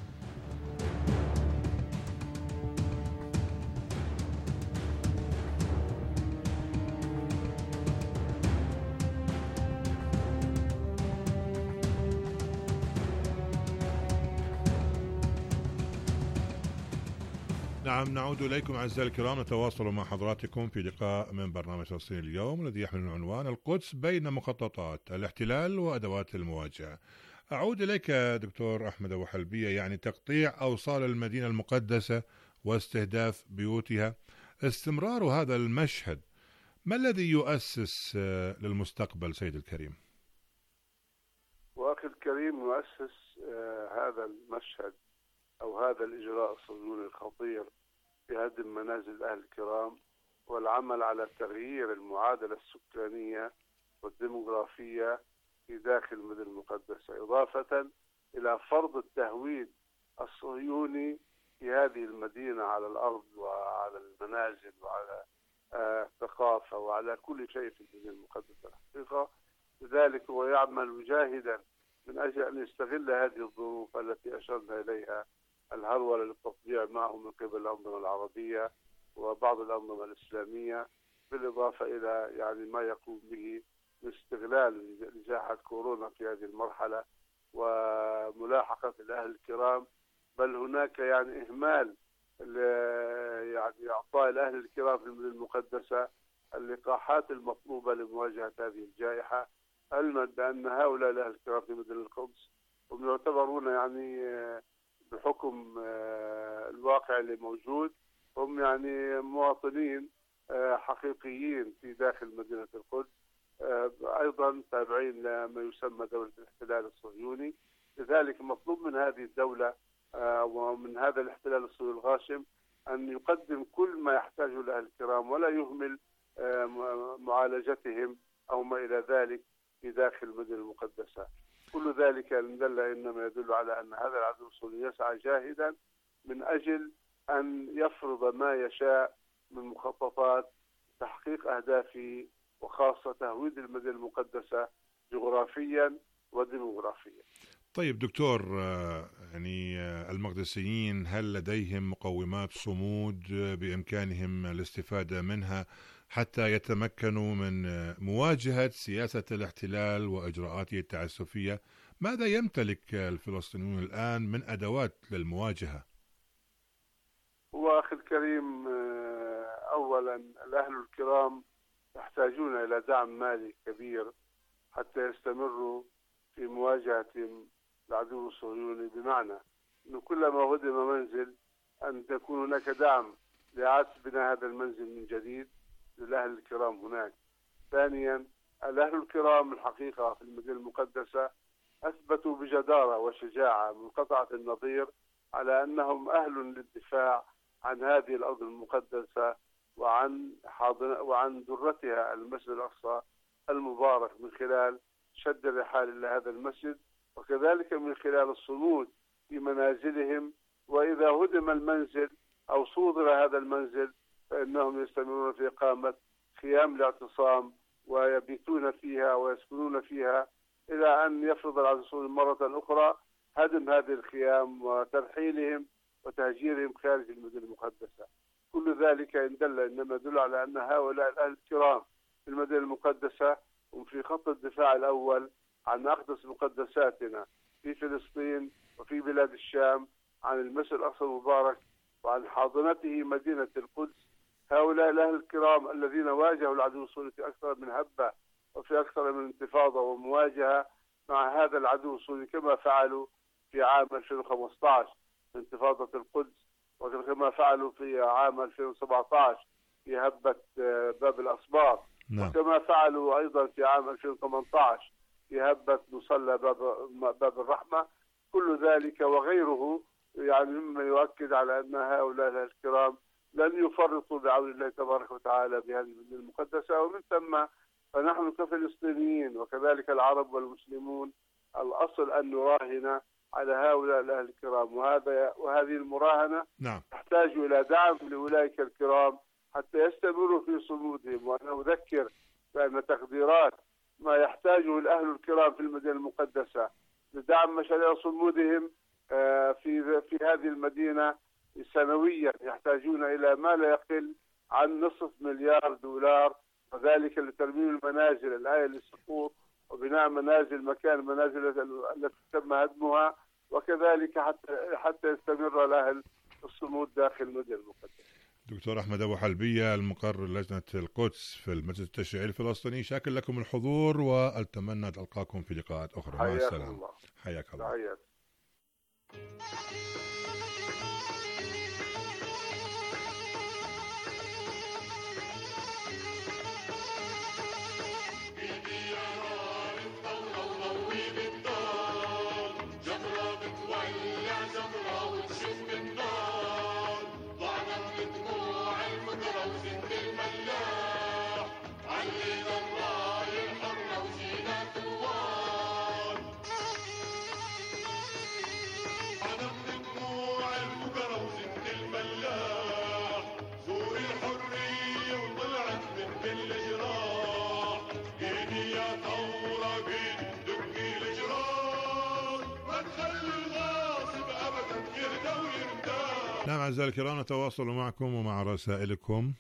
نعم، نعود إليكم أعزائي الكرام، نتواصل مع حضراتكم في لقاء من برنامج فلسطين اليوم الذي يحمل عنوان القدس بين مخططات الاحتلال وأدوات المواجهة. أعود إليك دكتور أحمد أبو حلبية، يعني تقطيع أوصال المدينة المقدسة واستهداف بيوتها، استمرار هذا المشهد ما الذي يؤسس للمستقبل سيد الكريم؟ وأخي الكريم، يؤسس هذا المشهد أو هذا الإجراء الصهيوني الخطير في هدم منازل أهل الكرام والعمل على تغيير المعادلة السكانية والديموغرافية في داخل المدينة المقدسة، إضافة إلى فرض التهويد الصهيوني في هذه المدينة على الأرض وعلى المنازل وعلى الثقافة آه وعلى كل شيء في المدينة المقدسة الحقيقة. لذلك هو يعمل جاهدا من أجل أن يستغل هذه الظروف التي أشرنا إليها، الهرولة للتطبيع معه من قبل الأنظمة العربية وبعض الأنظمة الإسلامية، بالإضافة إلى يعني ما يقوم به من استغلال جائحة كورونا في هذه المرحلة وملاحقة الأهل الكرام، بل هناك يعني إهمال يعني إعطاء الأهل الكرام في المدينة المقدسة اللقاحات المطلوبة لمواجهة هذه الجائحة، علما بأن هؤلاء الأهل الكرام في مدينة القدس هم يعتبرون يعني بحكم الواقع اللي موجود هم يعني مواطنين حقيقيين في داخل مدينة القدس، أيضا تابعين لما يسمى دولة الاحتلال الصهيوني. لذلك مطلوب من هذه الدولة ومن هذا الاحتلال الصهيوني الغاشم أن يقدم كل ما يحتاجه الأهل الكرام ولا يهمل معالجتهم أو ما إلى ذلك في داخل المدينة المقدسة. كل ذلك دل إنما يدل على أن هذا العدو الصهيوني يسعى جاهدا من أجل أن يفرض ما يشاء من مخططات تحقيق أهدافه، وخاصة تهويد المدينة المقدسة جغرافيا وديموغرافيا. طيب دكتور، يعني المقدسيين هل لديهم مقومات صمود بإمكانهم الاستفادة منها حتى يتمكنوا من مواجهة سياسة الاحتلال وإجراءاته التعسفية؟ ماذا يمتلك الفلسطينيون الآن من أدوات للمواجهة؟ هو أخي الكريم، أولا الأهل الكرام يحتاجون إلى دعم مالي كبير حتى يستمروا في مواجهة العدو الصهيوني، بمعنى أنه كلما هدم منزل أن تكون هناك دعم لإعادة بناء هذا المنزل من جديد للأهل الكرام هناك. ثانيا، الأهل الكرام الحقيقة في المدينة المقدسة أثبتوا بجدارة وشجاعة منقطعة النظير على أنهم أهل للدفاع عن هذه الأرض المقدسة وعن حاضنة وعن ذرتها المسجد الأقصى المبارك، من خلال شد الرحال إلى هذا المسجد وكذلك من خلال الصمود في منازلهم. وإذا هدم المنزل أو صودر هذا المنزل فإنهم يستمرون في إقامة خيام الاعتصام ويبيتون فيها ويسكنون فيها إلى أن يفرض العدو الصهيوني مرة أخرى هدم هذه الخيام وترحيلهم وتهجيرهم خارج المدينة المقدسة. كل ذلك إن دل إنما يدل على أن هؤلاء الأهل الكرام في المدينة المقدسة هم في خط الدفاع الأول عن أقدس مقدساتنا في فلسطين وفي بلاد الشام، عن المسجد الأقصى المبارك وعن حاضنته مدينة القدس. هؤلاء الأهل الكرام الذين واجهوا العدو الصهيوني في أكثر من هبة وفي أكثر من انتفاضة ومواجهة مع هذا العدو الصهيوني كما فعلوا في عام ألفين وخمسة عشر في انتفاضة القدس، وكما فعلوا في عام ألفين وسبعة عشر في هبة باب الأسباط، نعم. وكما فعلوا أيضا في عام ألفين وثمانية عشر في هبة مصلى باب, باب الرحمة. كل ذلك وغيره يعني مما يؤكد على أن هؤلاء الكرام لن يفرطوا بعون الله تبارك وتعالى بهذه المدينة المقدسة. ومن ثم فنحن كفلسطينيين وكذلك العرب والمسلمون الأصل أن نراهن على هؤلاء الأهل الكرام، وهذا وهذه المراهنة نعم. تحتاج إلى دعم لأولئك الكرام حتى يستمروا في صمودهم. وأنا أذكر بأن تقديرات ما يحتاجه الأهل الكرام في المدينة المقدسة لدعم مشاريع صمودهم في في هذه المدينة سنويا يحتاجون إلى ما لا يقل عن نصف مليار دولار، وذلك لترميم المنازل الآية للسقوط وبناء منازل مكان المنازل التي تم هدمها، وكذلك حتى حتى يستمر الأهل الصمود داخل المدينة المقدسة. دكتور أحمد أبو حلبية المقرر لجنة القدس في المجلس التشريعي الفلسطيني، شاكر لكم الحضور وأتمنى أن ألقاكم في لقاءات أخرى. مع السلامة. حياك الله. حياك. نعم أعزائي الكرام، نتواصل معكم ومع رسائلكم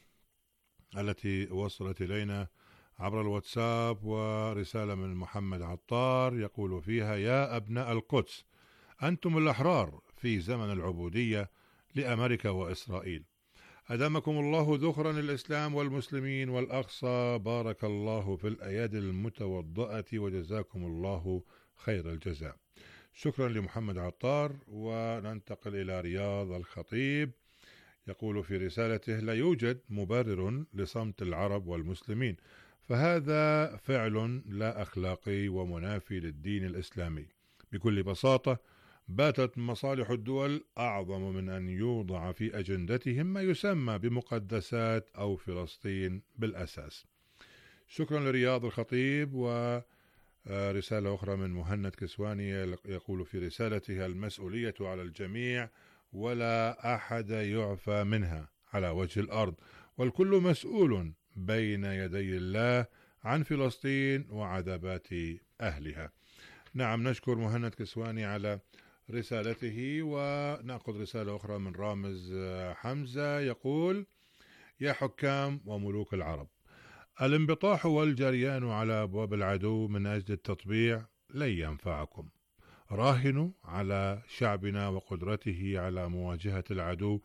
التي وصلت إلينا عبر الواتساب، ورسالة من محمد عطار يقول فيها: يا أبناء القدس، أنتم الأحرار في زمن العبودية لأمريكا وإسرائيل، أدامكم الله ذخرا الإسلام والمسلمين والأقصى، بارك الله في الأيادي المتوضأة وجزاكم الله خير الجزاء. شكرا لمحمد عطار. وننتقل إلى رياض الخطيب يقول في رسالته: لا يوجد مبرر لصمت العرب والمسلمين، فهذا فعل لا أخلاقي ومنافي للدين الإسلامي. بكل بساطة باتت مصالح الدول أعظم من أن يوضع في أجندتهم ما يسمى بمقدسات أو فلسطين بالأساس. شكرا لرياض الخطيب. و رسالة أخرى من مهند كسواني يقول في رسالته: المسؤولية على الجميع ولا أحد يعفى منها على وجه الأرض، والكل مسؤول بين يدي الله عن فلسطين وعذابات أهلها. نعم، نشكر مهند كسواني على رسالته. ونأخذ رسالة أخرى من رامز حمزة يقول: يا حكام وملوك العرب، الانبطاح والجريان على أبواب العدو من أجل التطبيع لن ينفعكم. راهنوا على شعبنا وقدرته على مواجهة العدو،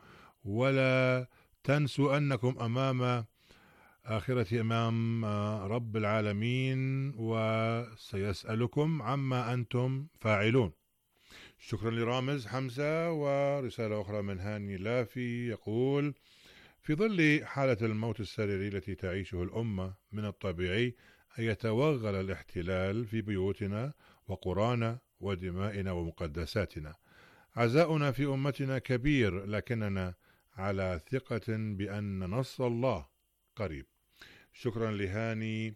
ولا تنسوا أنكم أمام آخرة أمام رب العالمين وسيسألكم عما أنتم فاعلون. شكرا لرامز حمزة. ورسالة أخرى من هاني لافي يقول: في ظل حالة الموت السريري التي تعيشه الأمة من الطبيعي أن يتوغل الاحتلال في بيوتنا وقرانا ودمائنا ومقدساتنا. عزاؤنا في أمتنا كبير، لكننا على ثقة بأن نصر الله قريب. شكرا لهاني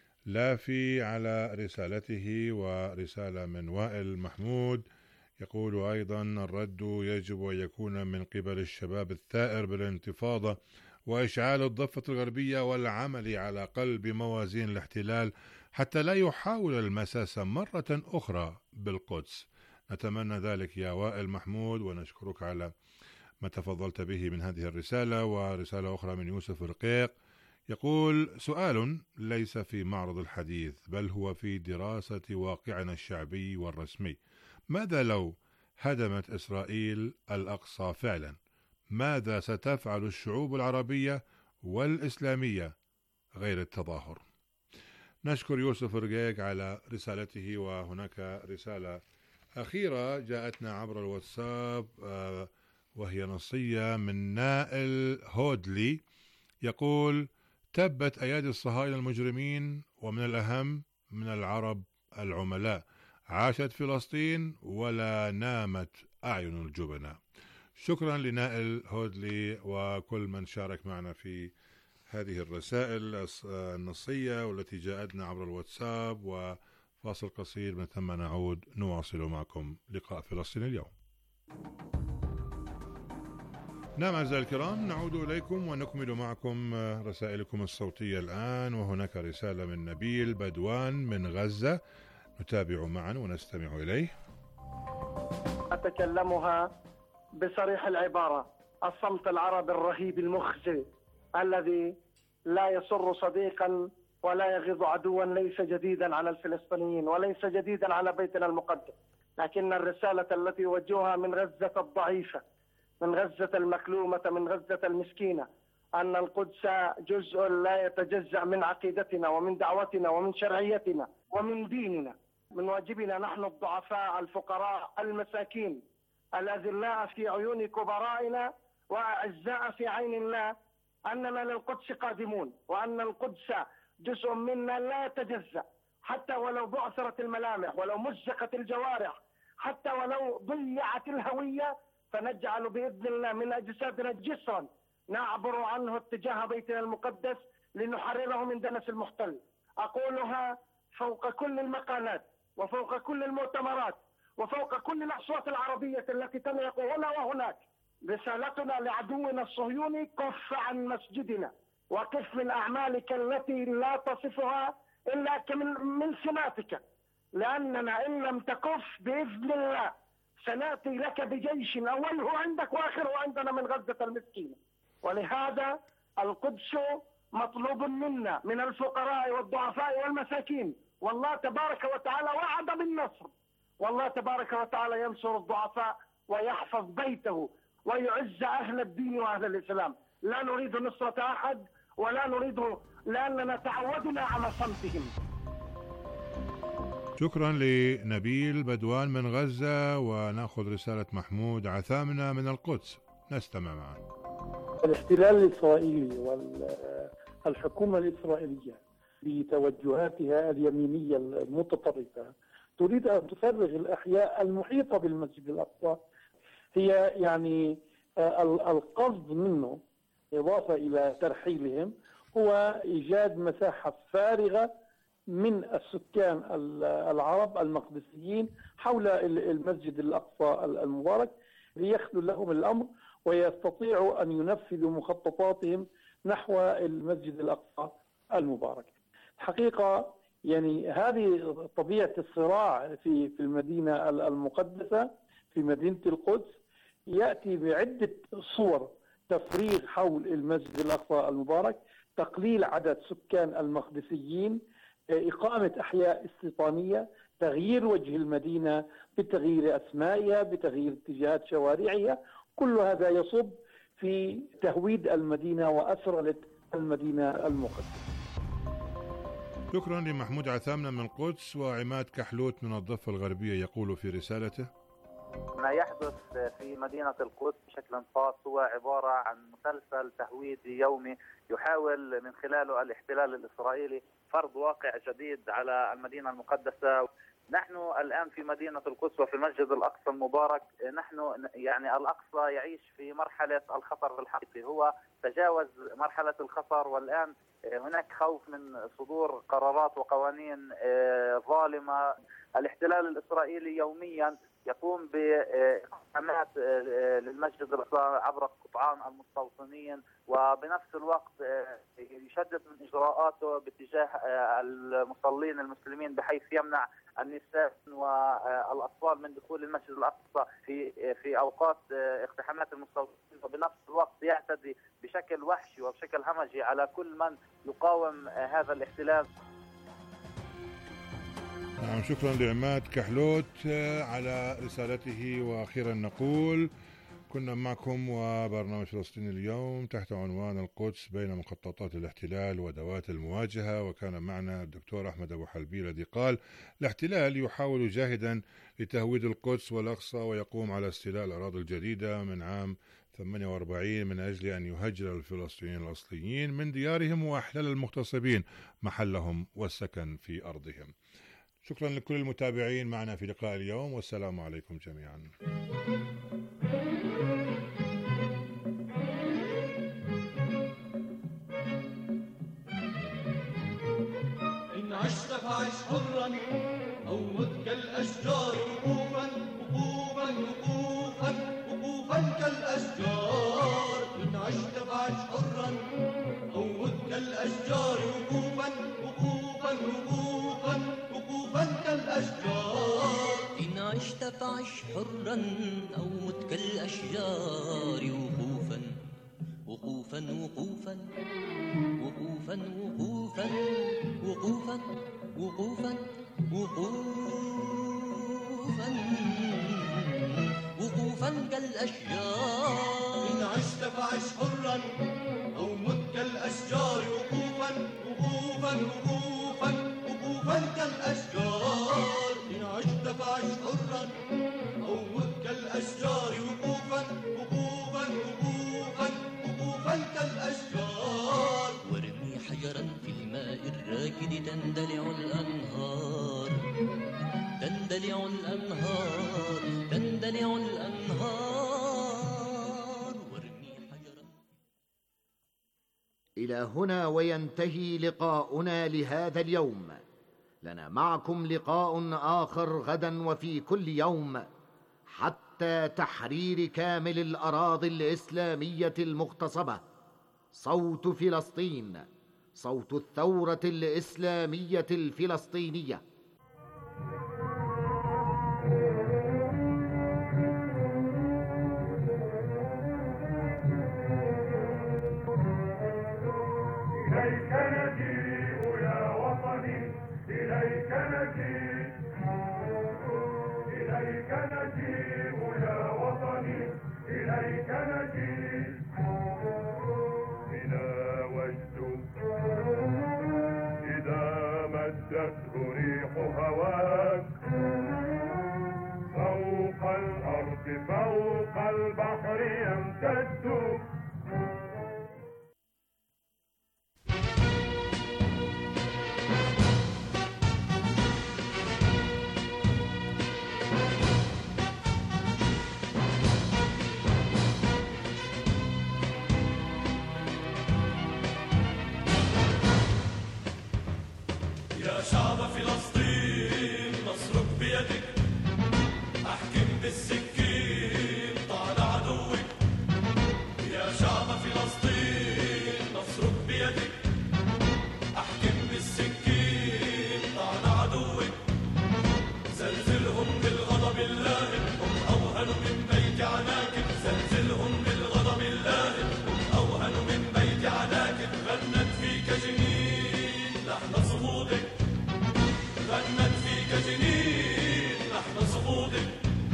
لافي على رسالته. ورسالة من وائل محمود يقول أيضا: الرد يجب أن يكون من قبل الشباب الثائر بالانتفاضة وإشعال الضفة الغربية والعمل على قلب موازين الاحتلال حتى لا يحاول المساس مرة أخرى بالقدس. نتمنى ذلك يا وائل محمود، ونشكرك على ما تفضلت به من هذه الرسالة. ورسالة أخرى من يوسف رقيق يقول: سؤال ليس في معرض الحديث بل هو في دراسة واقعنا الشعبي والرسمي. ماذا لو هدمت إسرائيل الأقصى فعلا؟ ماذا ستفعل الشعوب العربية والإسلامية غير التظاهر؟ نشكر يوسف رقيق على رسالته. وهناك رسالة أخيرة جاءتنا عبر الواتساب وهي نصية من نائل هودلي، يقول: تبت أيادي الصهاينة المجرمين، ومن الأهم من العرب العملاء، عاشت فلسطين ولا نامت أعين الجبناء. شكرا لنائل هودلي وكل من شارك معنا في هذه الرسائل النصية والتي جاءتنا عبر الواتساب. وفاصل قصير، من ثم نعود نواصل معكم لقاء فلسطين اليوم. نعم أعزائي الكرام، نعود إليكم ونكمل معكم رسائلكم الصوتية الآن. وهناك رسالة من نبيل بدوان من غزة، نتابع معا ونستمع إليه. أتكلمها بصريح العبارة: الصمت العربي الرهيب المخزي الذي لا يسر صديقا ولا يغيظ عدوا ليس جديدا على الفلسطينيين وليس جديدا على بيتنا المقدس، لكن الرسالة التي يوجهها من غزة الضعيفة، من غزة المكلومة، من غزة المسكينة، أن القدس جزء لا يتجزأ من عقيدتنا ومن دعوتنا ومن شرعيتنا ومن ديننا. من واجبنا نحن الضعفاء الفقراء المساكين الأذلاء في عيون كبرائنا وأعزاء في عين الله أننا للقدس قادمون، وأن القدس جزء منا لا يتجزأ، حتى ولو بعثرت الملامح، ولو مزقت الجوارح، حتى ولو ضيعت الهوية، فنجعل بإذن الله من أجسادنا جسرا نعبر عنه اتجاه بيتنا المقدس لنحرره من دنس المحتل. أقولها فوق كل المقالات وفوق كل المؤتمرات وفوق كل الأصوات العربية التي تنيق هنا وهناك. رسالتنا لعدونا الصهيوني: كف عن مسجدنا، وكف من أعمالك التي لا تصفها إلا من سماتك، لأننا إن لم تكف بإذن الله سنأتي لك بجيش أوله عندك وآخره عندنا من غزة المسكينة. ولهذا القدس مطلوب منا، من الفقراء والضعفاء والمساكين، والله تبارك وتعالى وعد بالنصر، والله تبارك وتعالى ينصر الضعفاء ويحفظ بيته ويعز أهل الدين وأهل الإسلام. لا نريد نصرة أحد ولا نريد، لأننا تعودنا على صمتهم. شكرا لنبيل بدوان من غزة. ونأخذ رسالة محمود عثامنة من القدس، نستمع معا. الاحتلال الإسرائيلي والحكومة الإسرائيلية بتوجهاتها اليمينية المتطرفة تريد أن تفرغ الأحياء المحيطة بالمسجد الأقصى. هي يعني القصد منه إضافة إلى ترحيلهم هو إيجاد مساحة فارغة من السكان العرب المقدسيين حول المسجد الأقصى المبارك ليخلو لهم الأمر ويستطيعوا أن ينفذوا مخططاتهم نحو المسجد الأقصى المبارك. حقيقة يعني هذه طبيعة الصراع في في المدينة المقدسة في مدينة القدس يأتي بعدة صور: تفريغ حول المسجد الأقصى المبارك، تقليل عدد سكان المقدسيين، إقامة أحياء استيطانية، تغيير وجه المدينة بتغيير أسمائها، بتغيير اتجاهات شوارعها. كل هذا يصب في تهويد المدينة وأسرلة المدينة المقدسة. شكرا لمحمود عثامنة من القدس. وعماد كحلوت من الضفة الغربية يقول في رسالته: ما يحدث في مدينة القدس بشكل خاص هو عبارة عن مسلسل تهويدي يومي يحاول من خلاله الاحتلال الإسرائيلي فرض واقع جديد على المدينة المقدسة. نحن الآن في مدينة القدس وفي المسجد الأقصى المبارك، نحن يعني الأقصى يعيش في مرحلة الخطر الحقيقي، هو تجاوز مرحلة الخطر، والآن هناك خوف من صدور قرارات وقوانين ظالمة. الاحتلال الإسرائيلي يوميا يقوم بإقامات للمسجد الأقصى عبر قطعان المستوطنين، وبنفس الوقت يشدد من إجراءاته باتجاه المصلين المسلمين بحيث يمنع النساء والأطفال من دخول المسجد الأقصى في في أوقات اقتحامات المستوطنين، وبنفس الوقت يعتدي بشكل وحشي وبشكل همجي على كل من يقاوم هذا الاحتلال. نعم، شكرا لعماد كحلوت على رسالته. وأخيرا نقول كنا معكم وبرنامج فلسطين اليوم تحت عنوان القدس بين مخططات الاحتلال وأدوات المواجهة، وكان معنا الدكتور أحمد أبو حلبي الذي قال الاحتلال يحاول جاهدا لتهويد القدس والأقصى ويقوم على استيلاء الأراضي الجديدة من عام ثمانية وأربعين من أجل أن يهجر الفلسطينيين الأصليين من ديارهم وأحلال المغتصبين محلهم والسكن في أرضهم. شكرا لكل المتابعين معنا في لقاء اليوم، والسلام عليكم جميعا. إن عشت فعش حرا أو مت كالأشجار وقوفا وقوفا وقوفا وقوفا كالأشجار. إن عشت فعش حرا أو مت كالأشجار وقوفا وقوفا وقوفا وقوفا كالأشجار. إن عشت فعش حرا أو مت كالأشجار وقوفا وقوفا وقوفا وقوفا وقوفا وقوفا وقوفا وقوفا وقوفا كالأشجار. إن عشت فعش حرا أو مت كالأشجار وقوفا وقوفا وقوفا وقوفا كالأشجار. إن عشت فعش حرا أو مت كالأشجار وقوفا وقوفا وقوفا وقوفا كالأشجار. وارمي حجرا في الماء الراكد تندلع الأنهار تندلع الأنهار تندلع الأنهار. وارمي حجرا. إلى هنا وينتهي لقاؤنا لهذا اليوم. لنا معكم لقاء آخر غدا وفي كل يوم حتى تحرير كامل الأراضي الإسلامية المغتصبة. صوت فلسطين، صوت الثورة الإسلامية الفلسطينية. إليك نجيء يا وطني، إليك نجيء، إليك نجيء يا وطني، إليك نجيء. بنا وجد إذا مدته ريح هواك فوق الأرض فوق البحر يمتد. شعب فلسطين نصرك بيدك، احكم بالسكين طال عدوك. يا شعب فلسطين نصرك بيدك، احكم بالسكين طال عدوك. زلزلهم بالغضب اللاهب هم اوهن من بيت عناكب. زلزلهم بالغضب اللاهب هم اوهن من بيت عناكب. غنت فيك جنين لحن صمودك، غنت فيك جنين لحن صمودك.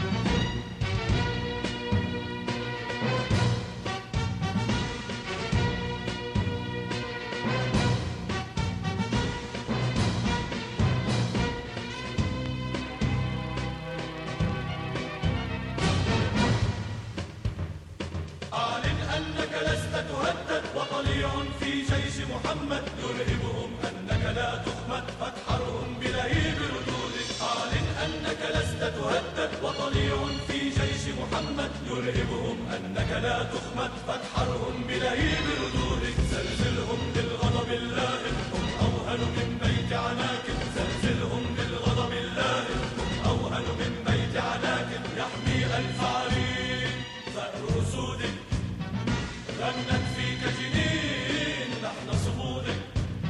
أعلن أنك لست تهدد وطليع في جيش محمد يرهبهم أنك لا تخمد فتحرهم بلهيب ردودك. أعلن أنك لست تهدد وطليع في جيش محمد يرهبهم أنك لا تخمد فتحرهم بلهيب ردودك. زلزلهم بالغضب اللاهب هم أوهن من بيت عناكب. زلزلهم بالغضب اللاهب هم أوهن من بيت عناكب. يحمي ألف عرين ثأر أسودك، غنت فيك جنين لحن صمودك.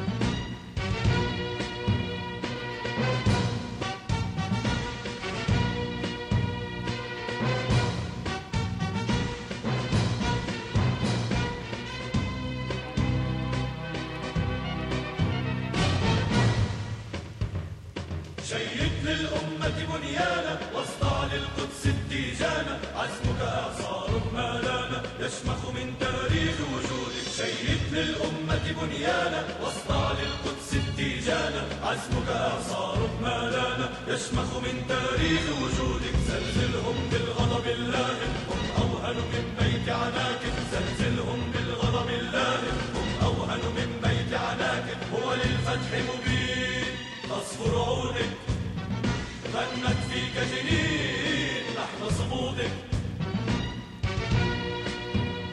شيد للأمة بنيانا واصدع للقدس التيجانا. عزمك إعصار ما يشمخ من تاريخ وجودك. شيد للأمة بنيانا واصنع للقدس التيجانا، عزمك إعصار مالانا يشمخ من تاريخ وجودك.